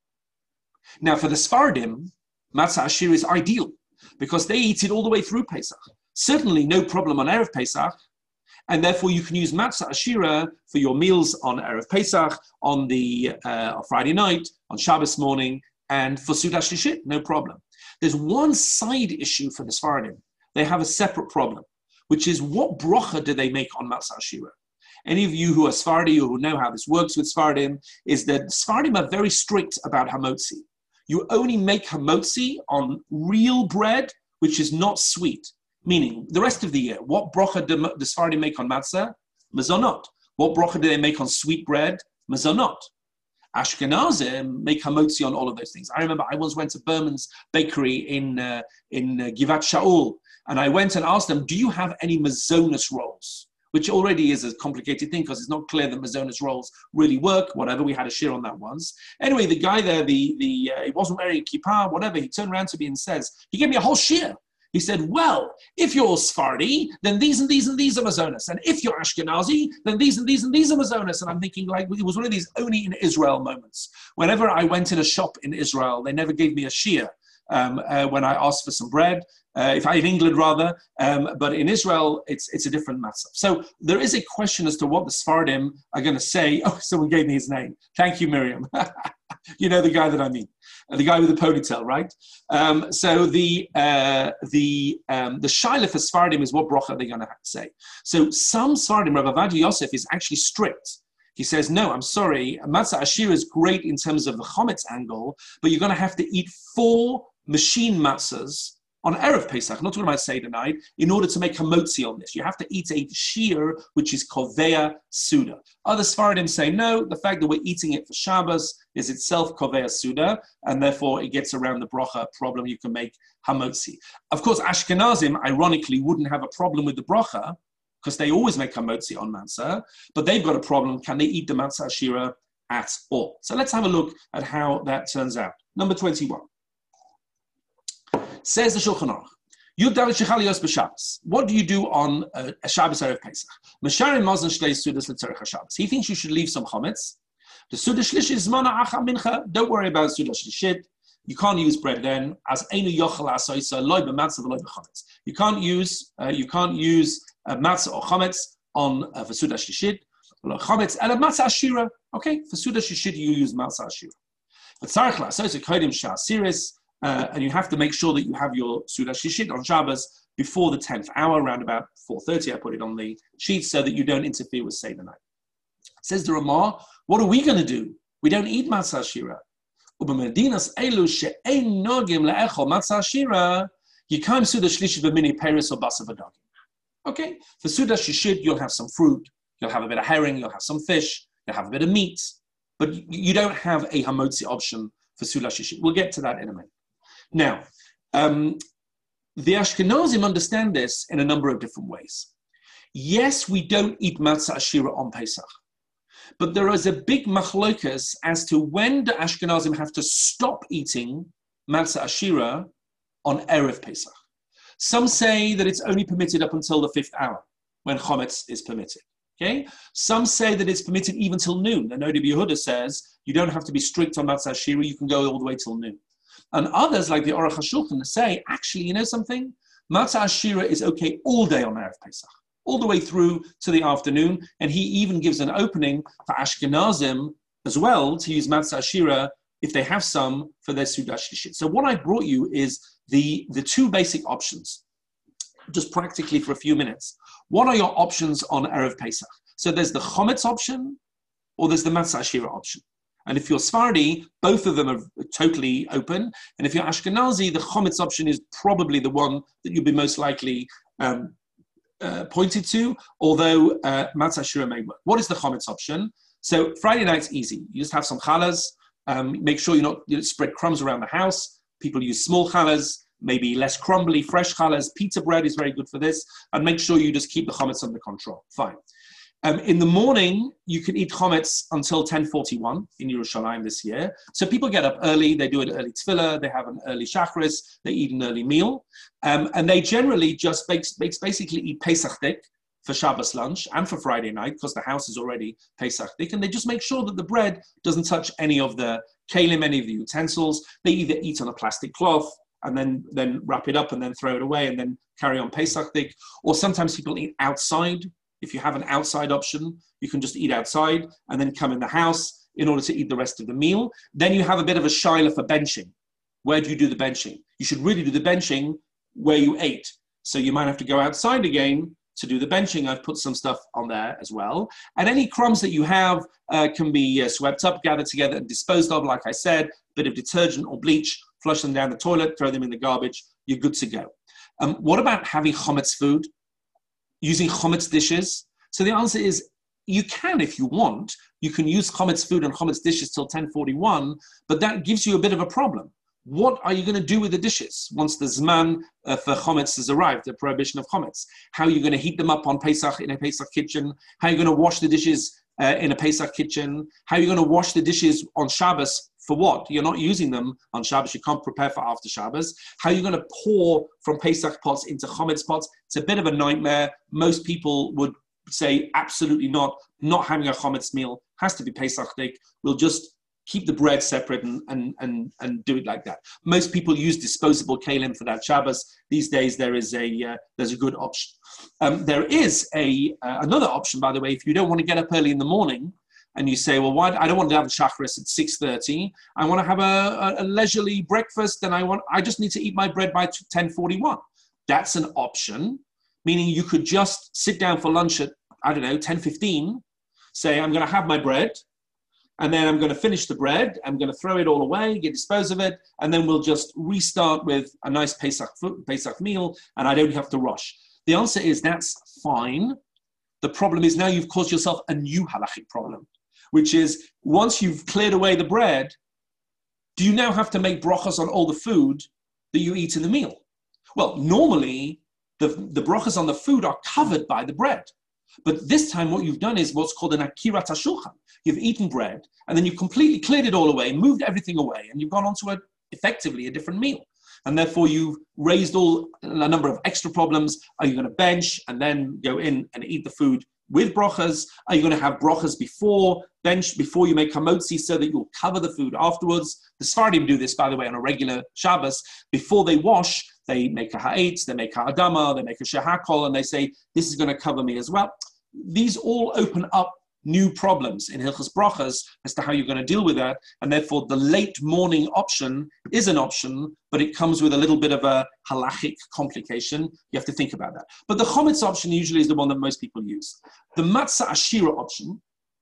Now for the Sfardim, matzah ashira is ideal because they eat it all the way through Pesach. Certainly no problem on Erev Pesach. And therefore, you can use matzah ashira for your meals on Erev Pesach, on the Friday night, on Shabbos morning, and for Suda Shlishit, no problem. There's one side issue for the Sfardim. They have a separate problem, which is what bracha do they make on matzah ashira? Any of you who are Sfardi or who know how this works with Sfardim, is that Sfardim are very strict about hamotzi. You only make hamotzi on real bread, which is not sweet. Meaning, the rest of the year, what bracha do the Sfardim make on matzah? Mezonot. What bracha do they make on sweet bread? Mezonot. Ashkenazim make hamotzi on all of those things. I remember I once went to Berman's bakery in Givat Shaul, and I went and asked them, do you have any mazonas rolls? Which already is a complicated thing because it's not clear that mazonas rolls really work, whatever. We had a share on that once. Anyway, the guy there, he wasn't wearing a kippah, whatever, he turned around to me and says, he gave me a whole share. He said, well, if you're Sephardi, then these and these and these are mazonas. And if you're Ashkenazi, then these and these and these are mazonas. And I'm thinking, like, it was one of these only in Israel moments. Whenever I went in a shop in Israel, they never gave me a shear when I asked for some bread. In England rather, but in Israel, it's a different matter. So there is a question as to what the Sephardim are going to say. Oh, someone gave me his name. Thank you, Miriam. You know the guy that I mean, the guy with the ponytail, right? So the shaila for Sephardim is what bracha they're going to say. So some Sephardim, Rav Avadia Yosef is actually strict. He says, no, I'm sorry, matzah ashira is great in terms of the chometz angle, but you're going to have to eat 4 machine matzahs on Erev Pesach, not talking about Seder night, in order to make hamotzi on this. You have to eat a shear, which is kovea suda. Other Sfaradim say, no, the fact that we're eating it for Shabbos is itself kovea suda, and therefore it gets around the bracha problem. You can make hamotzi. Of course, Ashkenazim, ironically, wouldn't have a problem with the bracha, because they always make hamotzi on matzah, but they've got a problem. Can they eat the matzah ashira at all? So let's have a look at how that turns out. Number 21. Says the Shulchan Aruch, Yud Dalet Shechalios b'Shabbos. What do you do on a Shabbos Erev Pesach? Mesharim Mazen Shtei Sudas L'Tzarech HaShabbos. He thinks you should leave some chometz. The Suda Shlish is Zmana Acha Mincha. Don't worry about Suda Shlishit. You can't use bread then. As Einu Yochel Asoisa Loy b'Matzah v'Loy b'Chometz. You can't use matzah or chometz on for Suda Shlishit. Chometz and matzah ashira. Okay, for Suda Shlishit you use matzah ashira. But Tzarech L'Asoisa Kodim Sha'asiris. And you have to make sure that you have your Suda Shishit on Shabbos before the 10th hour, around about 4:30. I put it on the sheet so that you don't interfere with Seder night. Says the Ramah, what are we going to do? We don't eat matzah shira. Ubamedinas elu she'ein nogim le'echol matzah shira yikam Suda Shlishit b'mini peris or basa v'dagim. Okay, for Suda Shishit you'll have some fruit, you'll have a bit of herring, you'll have some fish, you'll have a bit of meat, but you don't have a hamotzi option for Suda Shishit. We'll get to that in a minute. Now, the Ashkenazim understand this in a number of different ways. Yes, we don't eat matzah ashira on Pesach, but there is a big machlokas as to when the Ashkenazim have to stop eating matzah ashira on Erev Pesach. Some say that it's only permitted up until the 5th hour, when chometz is permitted. Okay? Some say that it's permitted even till noon. The Nodi Yehuda says you don't have to be strict on matzah ashira, you can go all the way till noon. And others, like the Aruch HaShulchan, say, actually, you know something? Matzah Ashira is okay all day on Erev Pesach, all the way through to the afternoon. And he even gives an opening for Ashkenazim as well to use Matzah Ashira if they have some for their Suda Shlishit. So what I brought you is the two basic options, just practically for a few minutes. What are your options on Erev Pesach? So there's the Chometz option or there's the Matzah Ashira option. And if you're Sephardi, both of them are totally open. And if you're Ashkenazi, the Chometz option is probably the one that you'd be most likely pointed to, although Matzah Ashira may work. What is the Chometz option? So Friday night's easy. You just have some challahs. Make sure you don't spread crumbs around the house. People use small challahs, maybe less crumbly, fresh challahs. Pizza bread is very good for this. And make sure you just keep the Chometz under control. Fine. In the morning, you can eat chometz until 10:41 in Yerushalayim this year. So people get up early, they do an early tefillah, they have an early shachris, they eat an early meal, and they generally just basically eat Pesachdik for Shabbos lunch and for Friday night because the house is already Pesachdik, and they just make sure that the bread doesn't touch any of the kelim, any of the utensils. They either eat on a plastic cloth and then wrap it up and then throw it away and then carry on Pesachdik, or sometimes people eat outside. If you have an outside option, you can just eat outside and then come in the house in order to eat the rest of the meal. Then you have a bit of a shiloh for benching. Where do you do the benching? You should really do the benching where you ate. So you might have to go outside again to do the benching. I've put some stuff on there as well. And any crumbs that you have can be swept up, gathered together and disposed of. Like I said, a bit of detergent or bleach, flush them down the toilet, throw them in the garbage. You're good to go. What about having chometz food? Using chometz dishes? So the answer is you can if you want. You can use chometz food and chometz dishes till 10:41, but that gives you a bit of a problem. What are you going to do with the dishes once the Zman for chometz has arrived, the prohibition of chometz? How are you going to heat them up on Pesach in a Pesach kitchen? How are you going to wash the dishes in a Pesach kitchen? How are you going to wash the dishes on Shabbos? For what? You're not using them on Shabbos. You can't prepare for after Shabbos. How are you going to pour from Pesach pots into chometz pots? It's a bit of a nightmare. Most people would say absolutely not. Not having a chometz meal has to be Pesachdik. We'll just keep the bread separate and do it like that. Most people use disposable kalim for that Shabbos. These days there's a good option. There is another option, by the way, if you don't want to get up early in the morning. And you say, well, why? I don't want to have a shachris at 6:30. I want to have a leisurely breakfast, and I just need to eat my bread by 10:41. That's an option, meaning you could just sit down for lunch at, 10:15, say, I'm going to have my bread, and then I'm going to finish the bread, I'm going to throw it all away, dispose of it, and then we'll just restart with a nice Pesach meal, and I don't have to rush. The answer is that's fine. The problem is now you've caused yourself a new halachic problem, which is once you've cleared away the bread, do you now have to make brachas on all the food that you eat in the meal? Well, normally the brachas on the food are covered by the bread. But this time what you've done is what's called an akirat hashulchan. You've eaten bread and then you've completely cleared it all away, moved everything away, and you've gone on to effectively a different meal. And therefore you've raised a number of extra problems. Are you going to bench and then go in and eat the food with brachas? Are you going to have brachas before you make hamotzi so that you'll cover the food afterwards? The Sephardim do this, by the way, on a regular Shabbos. Before they wash, they make a ha'etz, they make a adama, they make a shehakol, and they say, this is going to cover me as well. These all open up new problems in Hilchos Brachas as to how you're going to deal with that. And therefore, the late morning option is an option, but it comes with a little bit of a halachic complication. You have to think about that. But the chometz option usually is the one that most people use. The matzah ashira option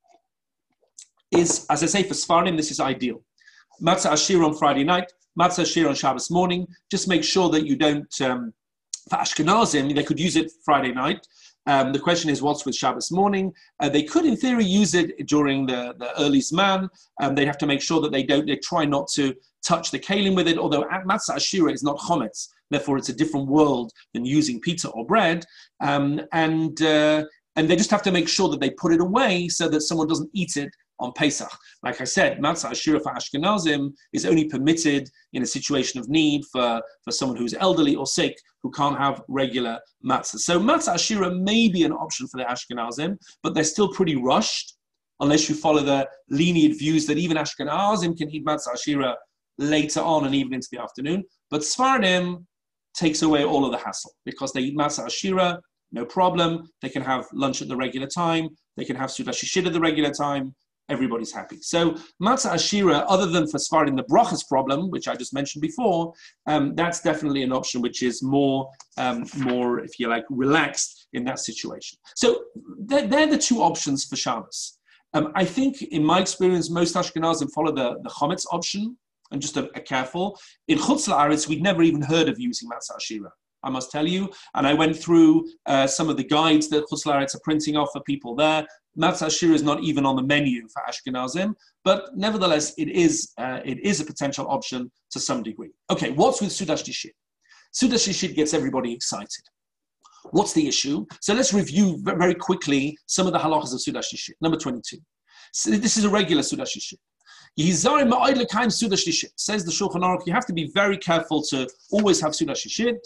is, as I say, for Sfardim, this is ideal. Matzah ashira on Friday night, matzah ashira on Shabbos morning. Just make sure that you don't, for Ashkenazim, they could use it Friday night. The question is, what's with Shabbos morning? They could, in theory, use it during the early Zman. They have to make sure that they try not to touch the kalim with it, although matzah ashira is not chometz. Therefore, it's a different world than using pizza or bread. And they just have to make sure that they put it away so that someone doesn't eat it on Pesach. Like I said, matzah ashira for Ashkenazim is only permitted in a situation of need for someone who's elderly or sick who can't have regular matzah. So matzah ashira may be an option for the Ashkenazim, but they're still pretty rushed unless you follow the lenient views that even Ashkenazim can eat matzah ashira later on and even into the afternoon. But Sfardim, takes away all of the hassle because they eat matzah ashira, no problem. They can have lunch at the regular time. They can have Suda Shishit at the regular time. Everybody's happy. So matzah ashira, other than for Sfardim the brachas problem, which I just mentioned before, that's definitely an option which is more, if you like, relaxed in that situation. So they're the two options for Shabbos. I think, in my experience, most Ashkenazim follow the chometz option, and just a careful. In Chutz La'aretz, we'd never even heard of using matzah ashira, I must tell you. And I went through some of the guides that Chutz La'aretz are printing off for people there. Matzah ashira is not even on the menu for Ashkenazim, but nevertheless, it is a potential option to some degree. Okay, what's with Suda Shishit? Suda Shishit gets everybody excited. What's the issue? So let's review very quickly some of the halachas of Suda Shishit. Number 22. So this is a regular Suda Shishit. Says the Shulchan Aruch, you have to be very careful to always have Suda Shishit.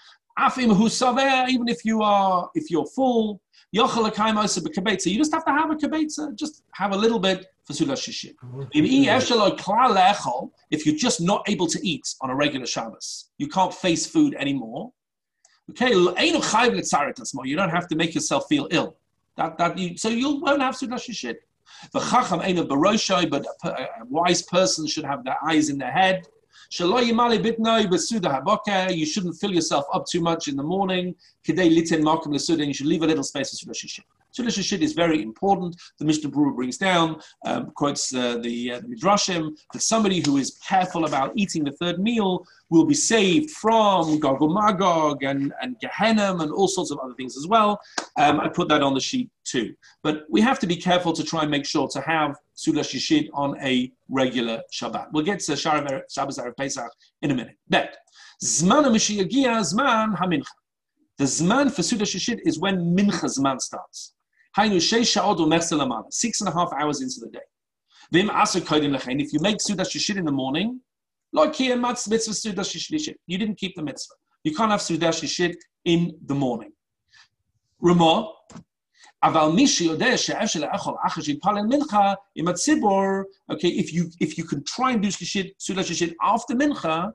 Even if you're full, you just have to have a kibetza, just have a little bit for Suda Shishit. If you're just not able to eat on a regular Shabbos, you can't face food anymore. Okay, you don't have to make yourself feel ill. So you won't have Suda Shishit. The chacham ain't a baroshai, but a wise person should have their eyes in their head. You shouldn't fill yourself up too much in the morning. You should leave a little space for Suda Shishit. Suda Shishit is very important. The Mishnah Berurah brings down, quotes the Midrashim, that somebody who is careful about eating the third meal will be saved from Gog and Magog and Gehenna and all sorts of other things as well. I put that on the sheet too. But we have to be careful to try and make sure to have Suda Shishit on a regular Shabbat. We'll get to Shabbos Erev Pesach in a minute. But Zman HaMashiach Zman HaMincha. The Zman for Suda Shishit is when Mincha Zman starts. 6.5 hours into the day. If you make Suda Shishit in the morning, you didn't keep the mitzvah. You can't have Suda Shishit in the morning. Ramah, okay, if you can try and do Suda Shishit after Mincha,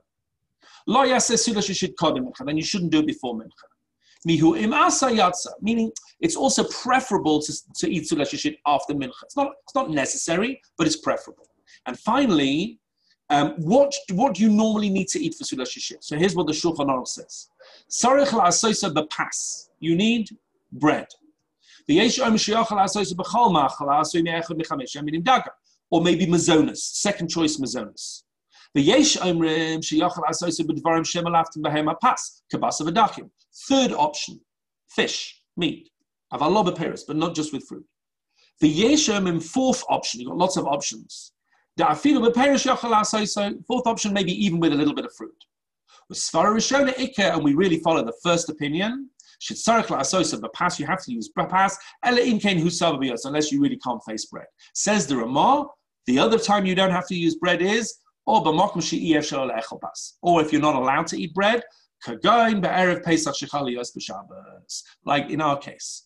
then you shouldn't do it before Mincha. Meaning it's also preferable to eat Suda Shishit after Mincha. It's not necessary, but it's preferable. And finally, what do you normally need to eat for Suda Shishit? So here's what the Shulchan Aruch says. You need bread. Or maybe mazonas, second choice mazonas. Third option, fish, meat. But not just with fruit. Fourth option, you've got lots of options. Fourth option, maybe even with a little bit of fruit. And we really follow the first opinion. You have to use papas, unless you really can't face bread. Says the Ramah, the other time you don't have to use bread is, or if you're not allowed to eat bread, like in our case.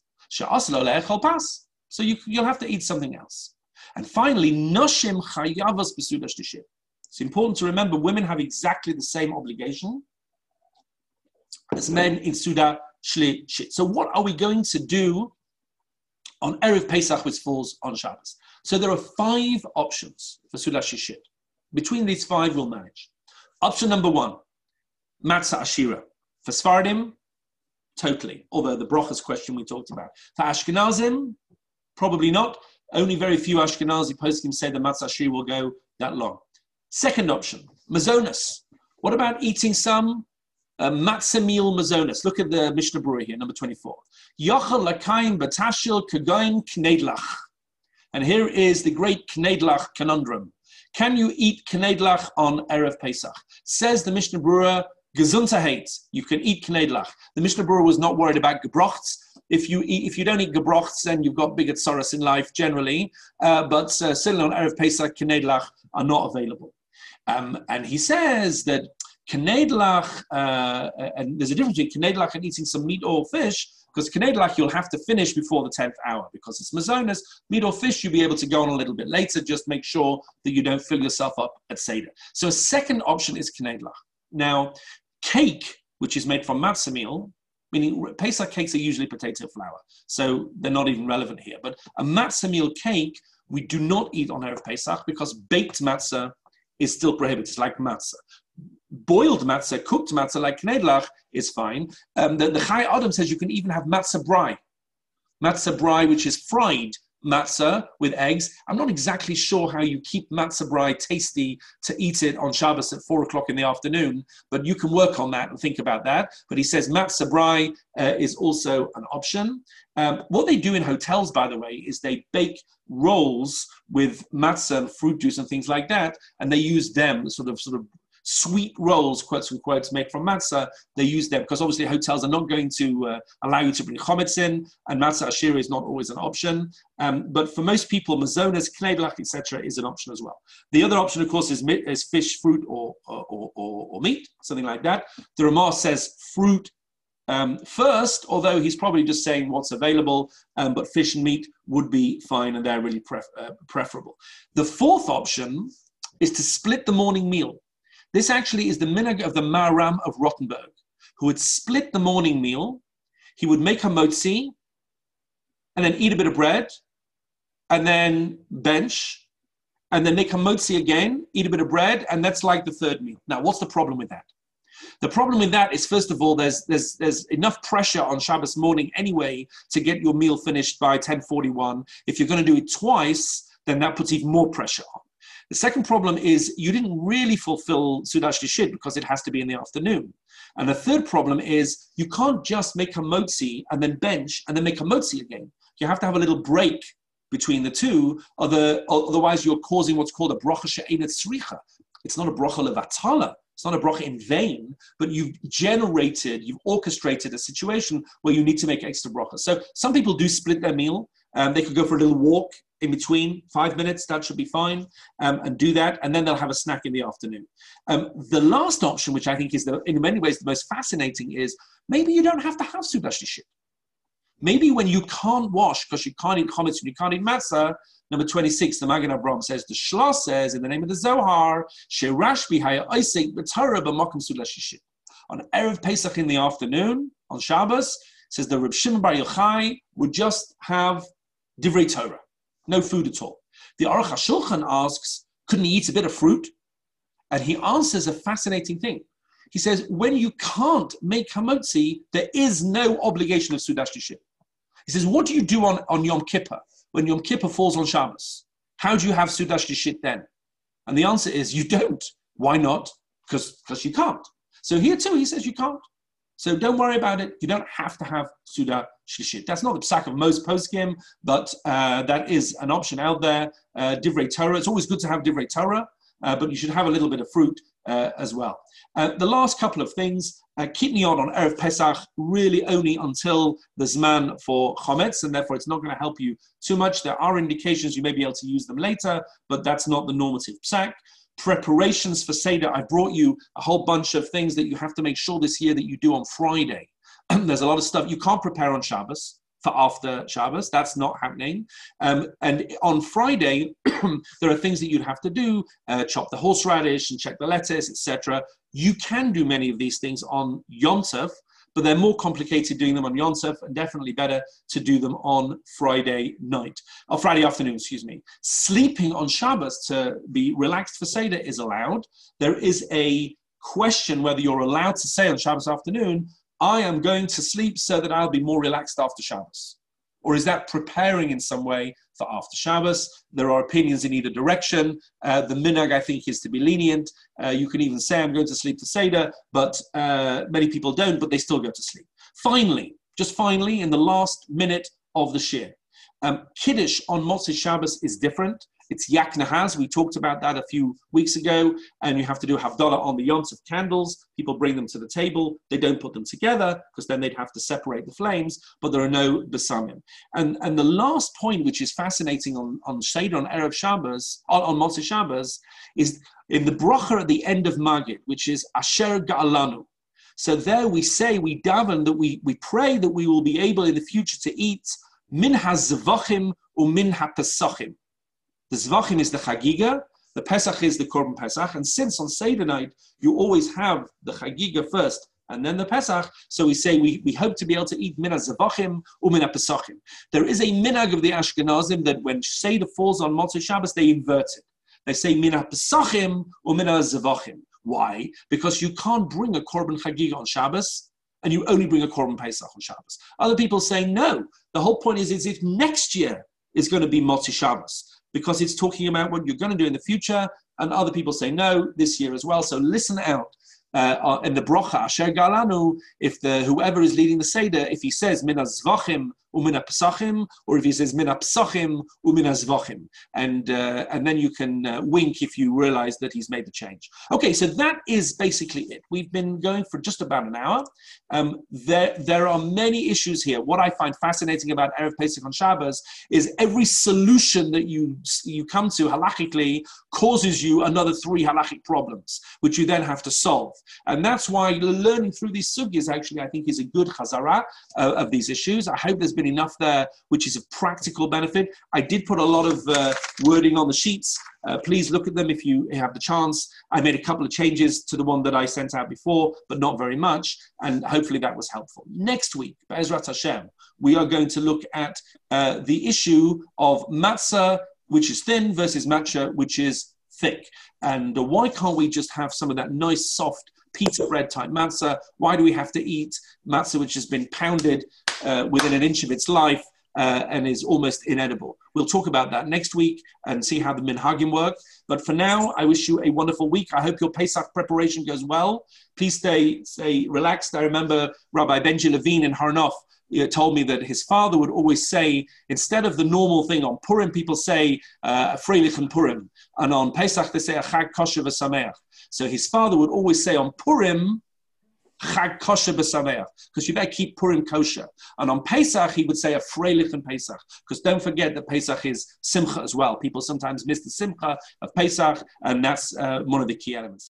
So you'll have to eat something else. And finally, it's important to remember women have exactly the same obligation as men in Suda Shishit. So what are we going to do on Erev Pesach, which falls on Shabbos? So there are 5 options for Suda Shishit. Between these 5, we'll manage. Option number 1, matzah ashira. For Sfardim, totally. Although the brachas question we talked about. For Ashkenazim, probably not. Only very few Ashkenazi poskim say the matzah ashira will go that long. Second option, mazonas. What about eating some matzah meal mazonas? Look at the Mishnah Berurah here, number 24. Yochel lakaim batashil kagoin kneidlach. And here is the great kneidlach conundrum. Can you eat kneidlach on Erev Pesach? Says the Mishnah Berurah, gesundheit. You can eat kneidlach. The Mishnah Berurah was not worried about gebrochts. If you don't eat gebrochts, then you've got bigger tzoros in life generally. But still on Erev Pesach, kneidlach are not available. And he says that kneidlach, and there's a difference between kneidlach and eating some meat or fish, because kneidlach you'll have to finish before the 10th hour, because it's mazonas. Meat or fish you'll be able to go on a little bit later, just make sure that you don't fill yourself up at Seder. So a second option is kneidlach. Now, cake which is made from matzah meal, meaning Pesach cakes are usually potato flour, so they're not even relevant here. But a matzah meal cake, we do not eat on Erev Pesach because baked matzah is still prohibited. It's like matzah. Boiled matzah, cooked matzah like knedlach is fine. The Chai Adam says you can even have matzah brai, which is fried matzah with eggs. I'm not exactly sure how you keep matzah brai tasty to eat it on Shabbos at 4 o'clock in the afternoon, but you can work on that and think about that. But he says matzah brai is also an option. What they do in hotels, by the way, is they bake rolls with matzah and fruit juice and things like that, and they use them sort of sweet rolls, quotes and quotes, made from matzah. They use them because obviously hotels are not going to allow you to bring chometz in, and matzah ashira is not always an option. But for most people, mazonas, knedlach, etc., is an option as well. The other option, of course, is fish, fruit, or meat, something like that. The Ramah says fruit first, although he's probably just saying what's available, but fish and meat would be fine, and they're really preferable. The fourth option is to split the morning meal. This actually is the minhag of the Maharam of Rothenburg, who would split the morning meal. He would make a motzi, and then eat a bit of bread, and then bench, and then make a motzi again, eat a bit of bread, and that's like the third meal. Now, what's the problem with that? The problem with that is, first of all, there's enough pressure on Shabbos morning anyway to get your meal finished by 10:41. If you're going to do it twice, then that puts even more pressure on. The second problem is you didn't really fulfill Sudash Lishit because it has to be in the afternoon. And the third problem is you can't just make a motzi and then bench and then make a motzi again. You have to have a little break between the two, otherwise you're causing what's called a bracha she'enet tzricha. It's not a bracha levatala. It's not a bracha in vain, but you've orchestrated a situation where you need to make extra bracha. So some people do split their meal. They could go for a little walk in between, 5 minutes, that should be fine, and do that, and then they'll have a snack in the afternoon. The last option, which I think is in many ways the most fascinating, is maybe you don't have to have Sudash Lishit. Maybe when you can't wash because you can't eat chometz and you can't eat matzah, number 26, the Magen Avraham says, the Shla says, in the name of the Zohar, She'rashbi haya oisek b'Torah b'makom Sudash Lishit. On Erev Pesach in the afternoon, on Shabbos, says the Reb Shimon Bar Yochai would just have divrei Torah, no food at all. The Aruch HaShulchan asks, couldn't he eat a bit of fruit? And he answers a fascinating thing. He says, when you can't make hamotzi, there is no obligation of Sudash Lishit. He says, what do you do on Yom Kippur, when Yom Kippur falls on Shabbos? How do you have Sudash Lishit then? And the answer is, you don't. Why not? Because you can't. So here too, he says you can't. So don't worry about it. You don't have to have Suda Shlishit. That's not the psak of most poskim, but that is an option out there. Divrei Torah. It's always good to have Divrei Torah, but you should have a little bit of fruit as well. The last couple of things, kitniot on Erev Pesach, really only until the Zman for Chometz, and therefore it's not going to help you too much. There are indications you may be able to use them later, but that's not the normative psak. Preparations for Seder, I brought you a whole bunch of things that you have to make sure this year that you do on Friday. There's a lot of stuff you can't prepare on Shabbos for after Shabbos. That's not happening. And on Friday, there are things that you'd have to do, chop the horseradish and check the lettuce, etc. You can do many of these things on Yom Tov, but they're more complicated doing them on Yom Tov, and definitely better to do them on Friday night, or Friday afternoon, excuse me. Sleeping on Shabbos to be relaxed for Seder is allowed. There is a question whether you're allowed to say on Shabbos afternoon, I am going to sleep so that I'll be more relaxed after Shabbos. Or is that preparing in some way for after Shabbos? There are opinions in either direction. The minhag, I think, is to be lenient. You can even say, I'm going to sleep for Seder, but many people don't, but they still go to sleep. Finally, just finally, in the last minute of the shir, Kiddush on Motzei Shabbos is different. It's Yak Nahaz. We talked about that a few weeks ago, and you have to do Havdalah on the Yom Tov candles. People bring them to the table. They don't put them together because then they'd have to separate the flames, but there are no Besamim. And the last point, which is fascinating on Seder, on Erev Shabbos, on Motzei Shabbos, is in the bracha at the end of Magid, which is Asher Ga'alanu. So there we say, we daven, that we pray that we will be able in the future to eat min ha-zvachim u min ha-pesachim. The Zvachim is the Chagiga, the Pesach is the Korban Pesach, and since on Seder night you always have the Chagiga first, and then the Pesach. So we say we hope to be able to eat mina zavachim umina pesachim. There is a minhag of the Ashkenazim that when Seder falls on Motzei Shabbos, they invert it. They say mina pesachim umina zavachim. Why? Because you can't bring a korban chagiga on Shabbos, and you only bring a korban Pesach on Shabbos. Other people say no. The whole point is if next year is going to be Motzei Shabbos, because it's talking about what you're going to do in the future, and other people say no, this year as well. So listen out. In the brocha, Asher Galanu, if whoever is leading the Seder, if he says mina zvachim umina pesachim, or if he says mina pesachim umina zvachim, and then you can wink if you realize that he's made the change. Okay, so that is basically it. We've been going for just about an hour. There are many issues here. What I find fascinating about Erev Pesach on Shabbos is every solution that you come to halachically causes you another 3 halachic problems, which you then have to solve. And that's why learning through these sugyas actually, I think, is a good chazara of these issues. I hope there's been enough there which is a practical benefit. I did put a lot of wording on the sheets. Please look at them if you have the chance. I made a couple of changes to the one that I sent out before, but not very much, and hopefully that was helpful. Next week, Be'ezrat Hashem, we are going to look at the issue of matzah, which is thin, versus matzah, which is thick. And why can't we just have some of that nice, soft pizza bread type matzah? Why do we have to eat matzah which has been pounded within an inch of its life and is almost inedible? We'll talk about that next week and see how the minhagim work. But for now, I wish you a wonderful week. I hope your Pesach preparation goes well. Please stay relaxed. I remember Rabbi Benji Levine in Harnof told me that his father would always say, instead of the normal thing on Purim, people say Freilich and Purim, and on Pesach they say Chag Kosher v'Sameach. So his father would always say on Purim, Chag Kosher v'Sameach, because you better keep Purim kosher. And on Pesach he would say a Freilich and Pesach, because don't forget that Pesach is Simcha as well. People sometimes miss the Simcha of Pesach, and that's one of the key elements.